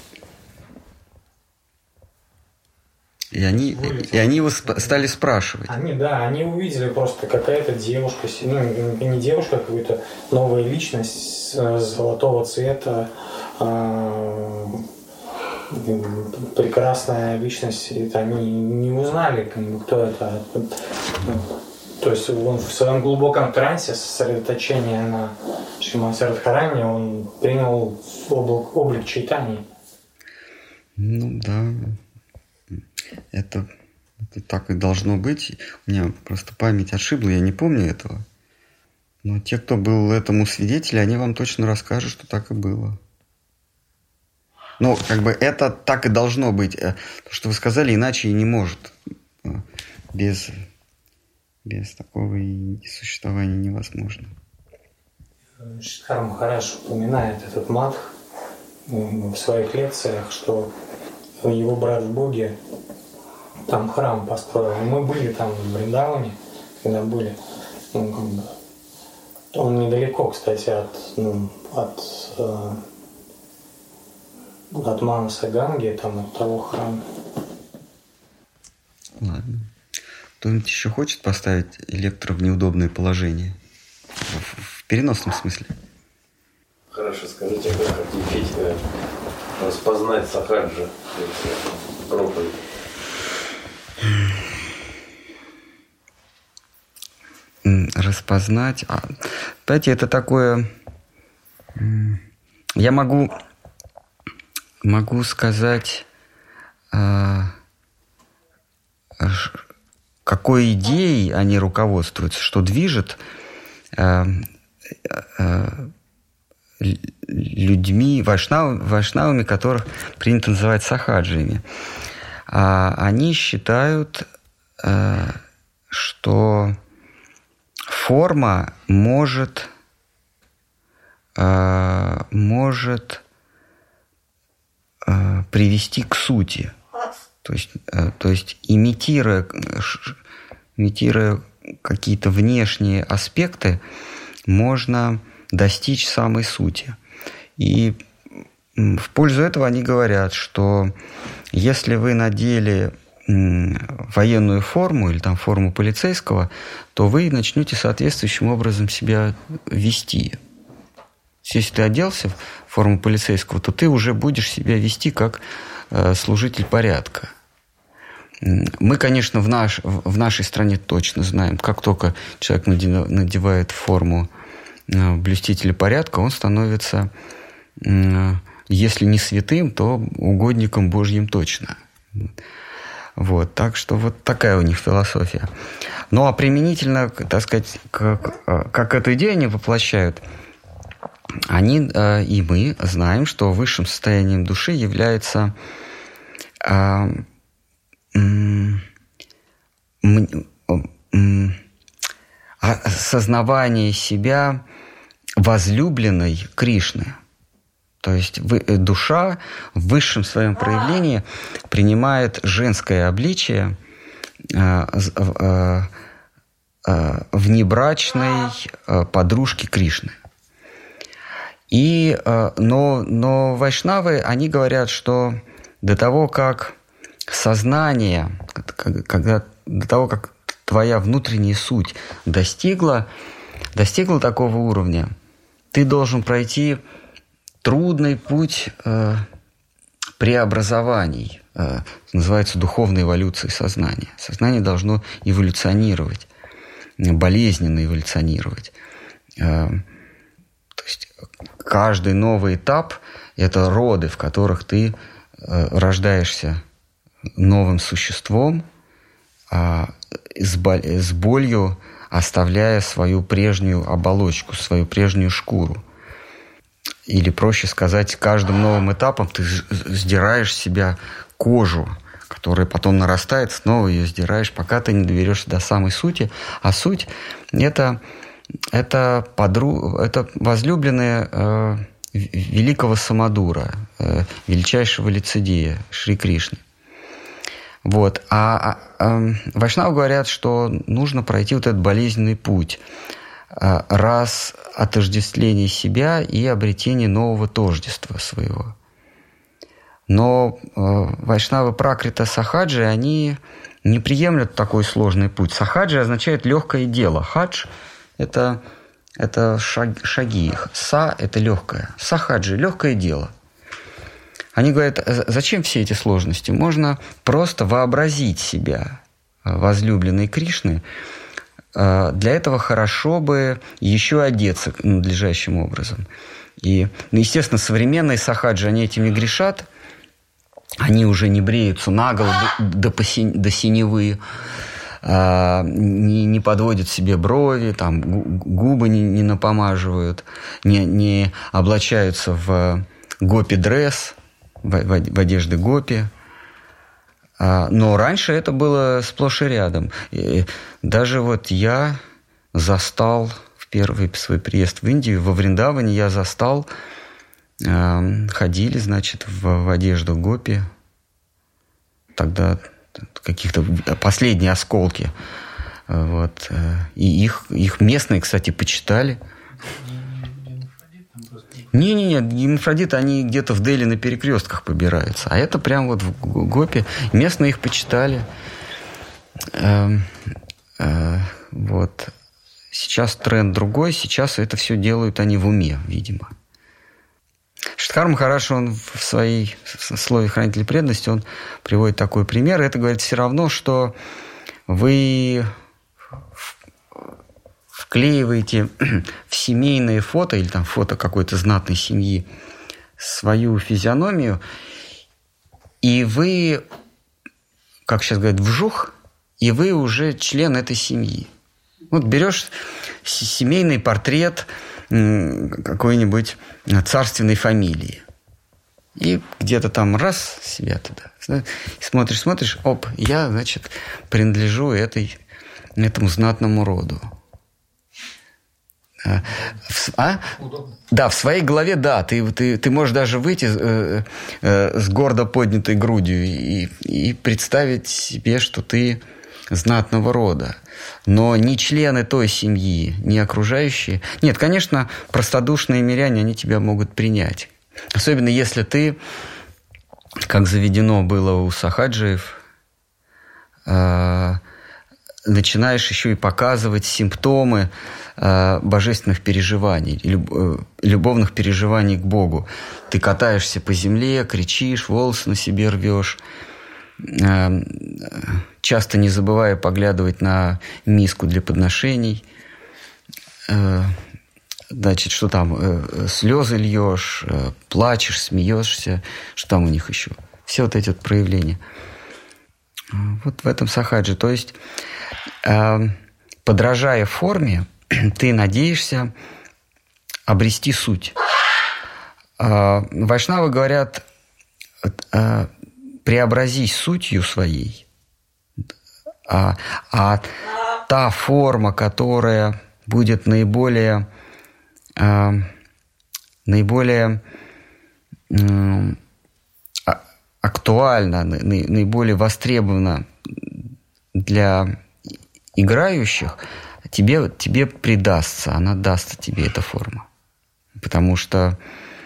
Speaker 1: И они его стали спрашивать.
Speaker 4: Они увидели просто какая-то девушка, не девушка, а какая-то новая личность золотого цвета, прекрасная личность. Это они не узнали, кто это. То есть он в своем глубоком трансе, сосредоточения на Шримати Радхарани, он принял облик Чайтаньи.
Speaker 1: Ну да. Это так и должно быть. У меня просто память отшибла, я не помню этого. Но те, кто был этому свидетели, они вам точно расскажут, что так и было. Ну, это так и должно быть. То, что вы сказали, иначе и не может. Без такого и существования невозможно.
Speaker 4: Шридхар Махарадж упоминает этот мадх в своих лекциях, что его брат в Боге там храм построил. Мы были там в Вриндаване, когда были. Он недалеко, кстати, от Манаса Ганги, там от того храма.
Speaker 1: Ладно. Кто-нибудь еще хочет поставить электро в неудобное положение? В переносном смысле.
Speaker 3: Хорошо, скажите, как отличить, распознать сахаджа, проповедь?
Speaker 1: Распознать. Знаете, это такое... Я могу сказать, какой идеей они руководствуются, что движет людьми, вайшнавами, которых принято называть сахаджиями. Они считают, что форма может привести к сути. То есть имитируя какие-то внешние аспекты, можно достичь самой сути. И в пользу этого они говорят, что если вы надели военную форму или там форму полицейского, то вы начнете соответствующим образом себя вести. Если ты оделся в форму полицейского, то ты уже будешь себя вести как служитель порядка. Мы, конечно, в нашей стране точно знаем, как только человек надевает форму блюстителя порядка, он становится, если не святым, то угодником Божьим точно. Вот, так что вот такая у них философия. Ну, а применительно, так сказать, как эту идею они воплощают, они и мы знаем, что высшим состоянием души является осознавание себя возлюбленной Кришны. То есть душа в высшем своем проявлении принимает женское обличие внебрачной подружки Кришны. Но вайшнавы, они говорят, что до того, как сознание, до того, как твоя внутренняя суть достигла такого уровня, ты должен пройти трудный путь преобразований. Называется духовной эволюцией сознания. Сознание должно эволюционировать, болезненно эволюционировать. То есть каждый новый этап – это роды, в которых ты рождаешься новым существом, с болью оставляя свою прежнюю оболочку, свою прежнюю шкуру. Или, проще сказать, каждым новым этапом ты сдираешь с себя кожу, которая потом нарастает, снова ее сдираешь, пока ты не доберешься до самой сути. А суть – это возлюбленная великого самадура, величайшего лицедея Шри Кришны. Вот. Вайшнавы говорят, что нужно пройти вот этот болезненный путь раз отождествления себя и обретения нового тождества своего. Но вайшнавы Пракрита Сахаджи, они не приемлют такой сложный путь. Сахаджи означает легкое дело. Хадж – это шаги. Са – это легкое. Сахаджи – легкое дело. Они говорят, зачем все эти сложности? Можно просто вообразить себя возлюбленной Кришны. Для этого хорошо бы еще одеться надлежащим образом. И, естественно, современные сахаджи, они этими грешат. Они уже не бреются наголо до синевы, не подводят себе брови, там, губы не напомаживают, не облачаются в гопи-дресс, в одежды гопи. Но раньше это было сплошь и рядом. И даже вот я застал в первый свой приезд в Индию, во Вриндаване я застал ходили, значит, в одежду гопи. Тогда каких-то последние осколки. Вот. И их местные, кстати, почитали. Не-не-не, гермафродиты, они где-то в Дели на перекрестках побираются. А это прям вот в гопе. Местные их почитали. Вот. Сейчас тренд другой. Сейчас это все делают они в уме, видимо. Шридхар Махарадж, он в слове «Хранители преданности» он приводит такой пример. Это, говорит, все равно, что вы вклеиваете в семейные фото или там фото какой-то знатной семьи свою физиономию, и вы, как сейчас говорят, вжух, и вы уже член этой семьи. Вот берешь семейный портрет какой-нибудь царственной фамилии и где-то там раз себя туда. Смотришь, оп, я, значит, принадлежу этому знатному роду. Да, в своей голове, да, ты можешь даже выйти с гордо поднятой грудью и представить себе, что ты знатного рода. Но ни члены той семьи, ни окружающие... Нет, конечно, простодушные миряне, они тебя могут принять. Особенно если ты, как заведено было у сахаджиев, начинаешь еще и показывать симптомы божественных переживаний, любовных переживаний к Богу. Ты катаешься по земле, кричишь, волосы на себе рвешь, часто не забывая поглядывать на миску для подношений. Значит, что там, слезы льешь, плачешь, смеешься, что там у них еще. Все вот эти вот проявления. Вот в этом сахаджи. То есть, подражая форме, ты надеешься обрести суть. Вайшнавы говорят, преобразись сутью своей, а та форма, которая будет наиболее актуальна, наиболее востребована для играющих, тебе придастся, она даст тебе эта форма. Потому что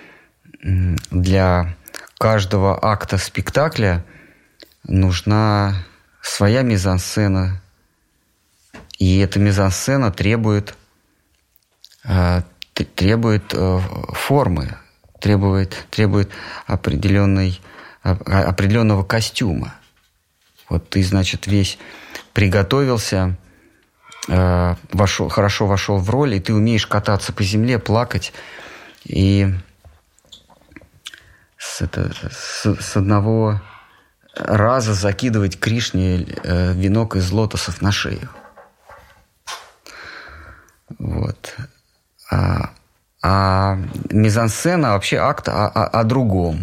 Speaker 1: для каждого акта спектакля нужна своя мизансцена, и эта мизансцена требует формы, требует определенного костюма. Вот ты, значит, весь приготовился, хорошо вошел в роль, и ты умеешь кататься по земле, плакать, и с одного раза закидывать Кришне венок из лотосов на шею. Вот. А мизансцена вообще акт о другом.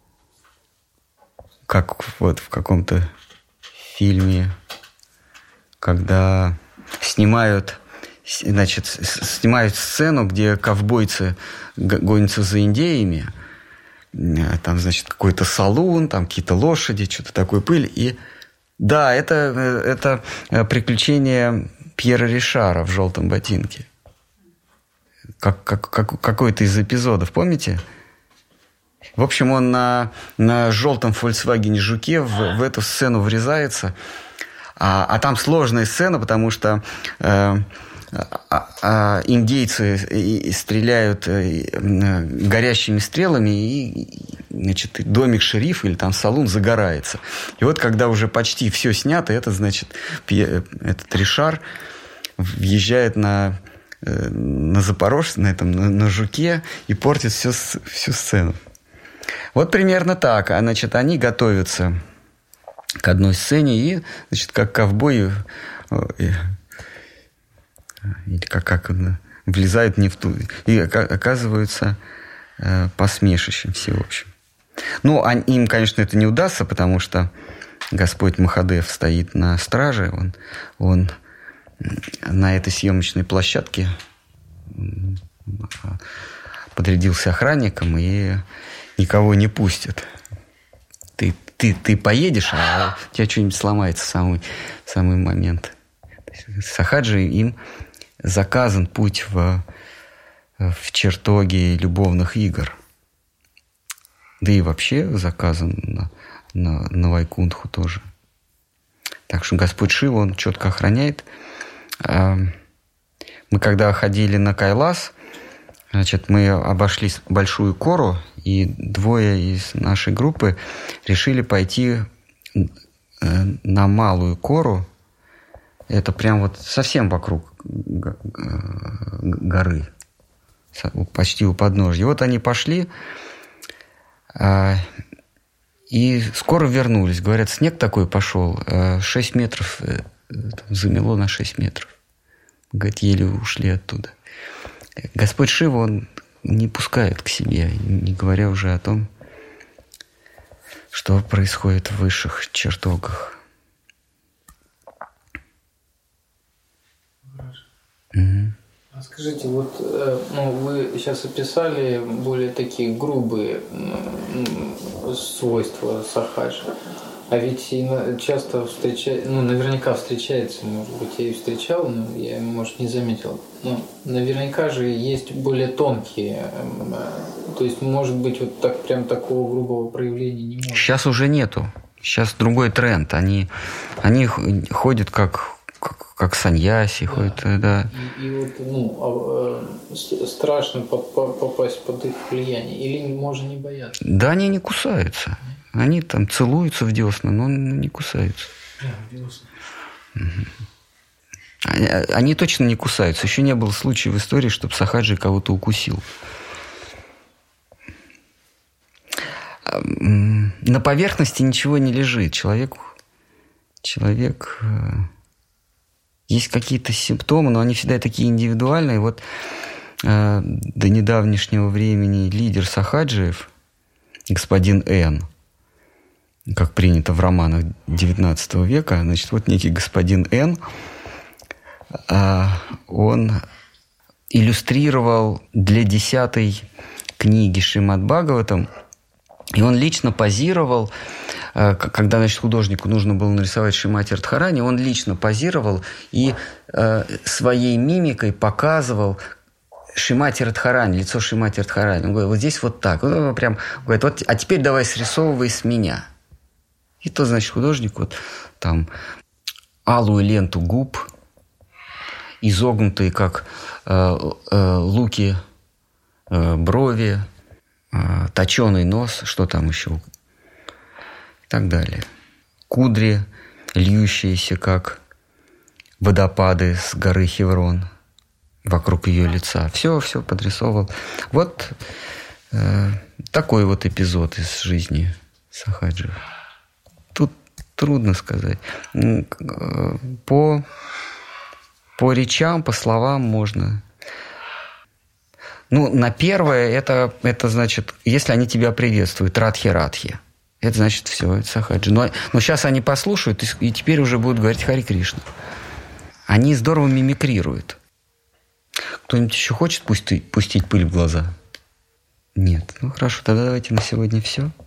Speaker 1: Как вот в каком-то фильме, когда снимают сцену, где ковбойцы гонятся за индеями. Там, значит, какой-то салун, там какие-то лошади, что-то такое, пыль. И да, это приключение Пьера Ришара в «Желтом ботинке». Какой-то из эпизодов, помните? В общем, он на желтом Volkswagen Жуке в эту сцену врезается. А там сложная сцена, потому что индейцы стреляют горящими стрелами, и, значит, домик шерифа или там салун загорается. И вот когда уже почти все снято, этот Ришар въезжает на Запорожце, на Жуке, и портит всю сцену. Вот примерно так. Значит, они готовятся к одной сцене и, значит, как ковбои, или как влезают не в ту, и оказываются посмешищем всеобщим. Ну, им, конечно, это не удастся, потому что Господь Махадев стоит на страже, он на этой съемочной площадке подрядился охранником и никого не пустят. Ты поедешь, а у тебя что-нибудь сломается в самый момент. Сахаджи, им заказан путь в чертоги любовных игр. Да и вообще заказан на Вайкунтху тоже. Так что Господь Шива, он четко охраняет. Мы когда ходили на Кайлас, значит, мы обошли большую кору, и двое из нашей группы решили пойти на малую кору. Это прям вот совсем вокруг горы, почти у подножья. И вот они пошли, и скоро вернулись. Говорят, снег такой пошел, 6 метров, замело на 6 метров. Говорят, еле ушли оттуда. Господь Шива, он не пускает к себе, не говоря уже о том, что происходит в высших чертогах.
Speaker 5: А скажите, вот вы сейчас описали более такие грубые свойства сахаджи, а ведь часто наверняка встречается, может быть, я и встречал, но я, может, не заметил. Но наверняка же есть более тонкие, то есть, может быть, вот так прям такого грубого проявления не может.
Speaker 1: Сейчас уже нету. Сейчас другой тренд. Они ходят как саньяси, да. Ходят, да.
Speaker 5: И вот, страшно попасть под их влияние, или можно не бояться?
Speaker 1: Да, они не кусаются. Они там целуются в десна, но не кусаются. Они точно не кусаются. Еще не было случая в истории, чтобы сахаджи кого-то укусил. На поверхности ничего не лежит. Человек есть какие-то симптомы, но они всегда такие индивидуальные. Вот до недавнешнего времени лидер сахаджиев, господин Н, как принято в романах XIX века, значит, вот некий господин Н, он иллюстрировал для 10-й книги Шримад Бхагаватам, и он лично позировал, когда, значит, художнику нужно было нарисовать Шримати Радхарани, он лично позировал и своей мимикой показывал Шримати Радхарани, лицо Шримати Радхарани. Он говорит, вот здесь вот так. Он прям говорит, вот, а теперь давай срисовывай с меня. И то, значит, художник вот там алую ленту губ, изогнутые, как луки, брови, точеный нос, что там еще, и так далее. Кудри, льющиеся, как водопады с горы Хеврон вокруг ее лица. Все подрисовывал. Вот такой вот эпизод из жизни сахаджи. Тут трудно сказать. По речам, по словам можно. Ну, на первое, это значит, если они тебя приветствуют, радхи-радхи, это значит все, это сахаджи. Но сейчас они послушают, и теперь уже будут говорить Хари Кришна. Они здорово мимикрируют. Кто-нибудь еще хочет пустить пыль в глаза? Нет. Ну, хорошо, тогда давайте на сегодня все.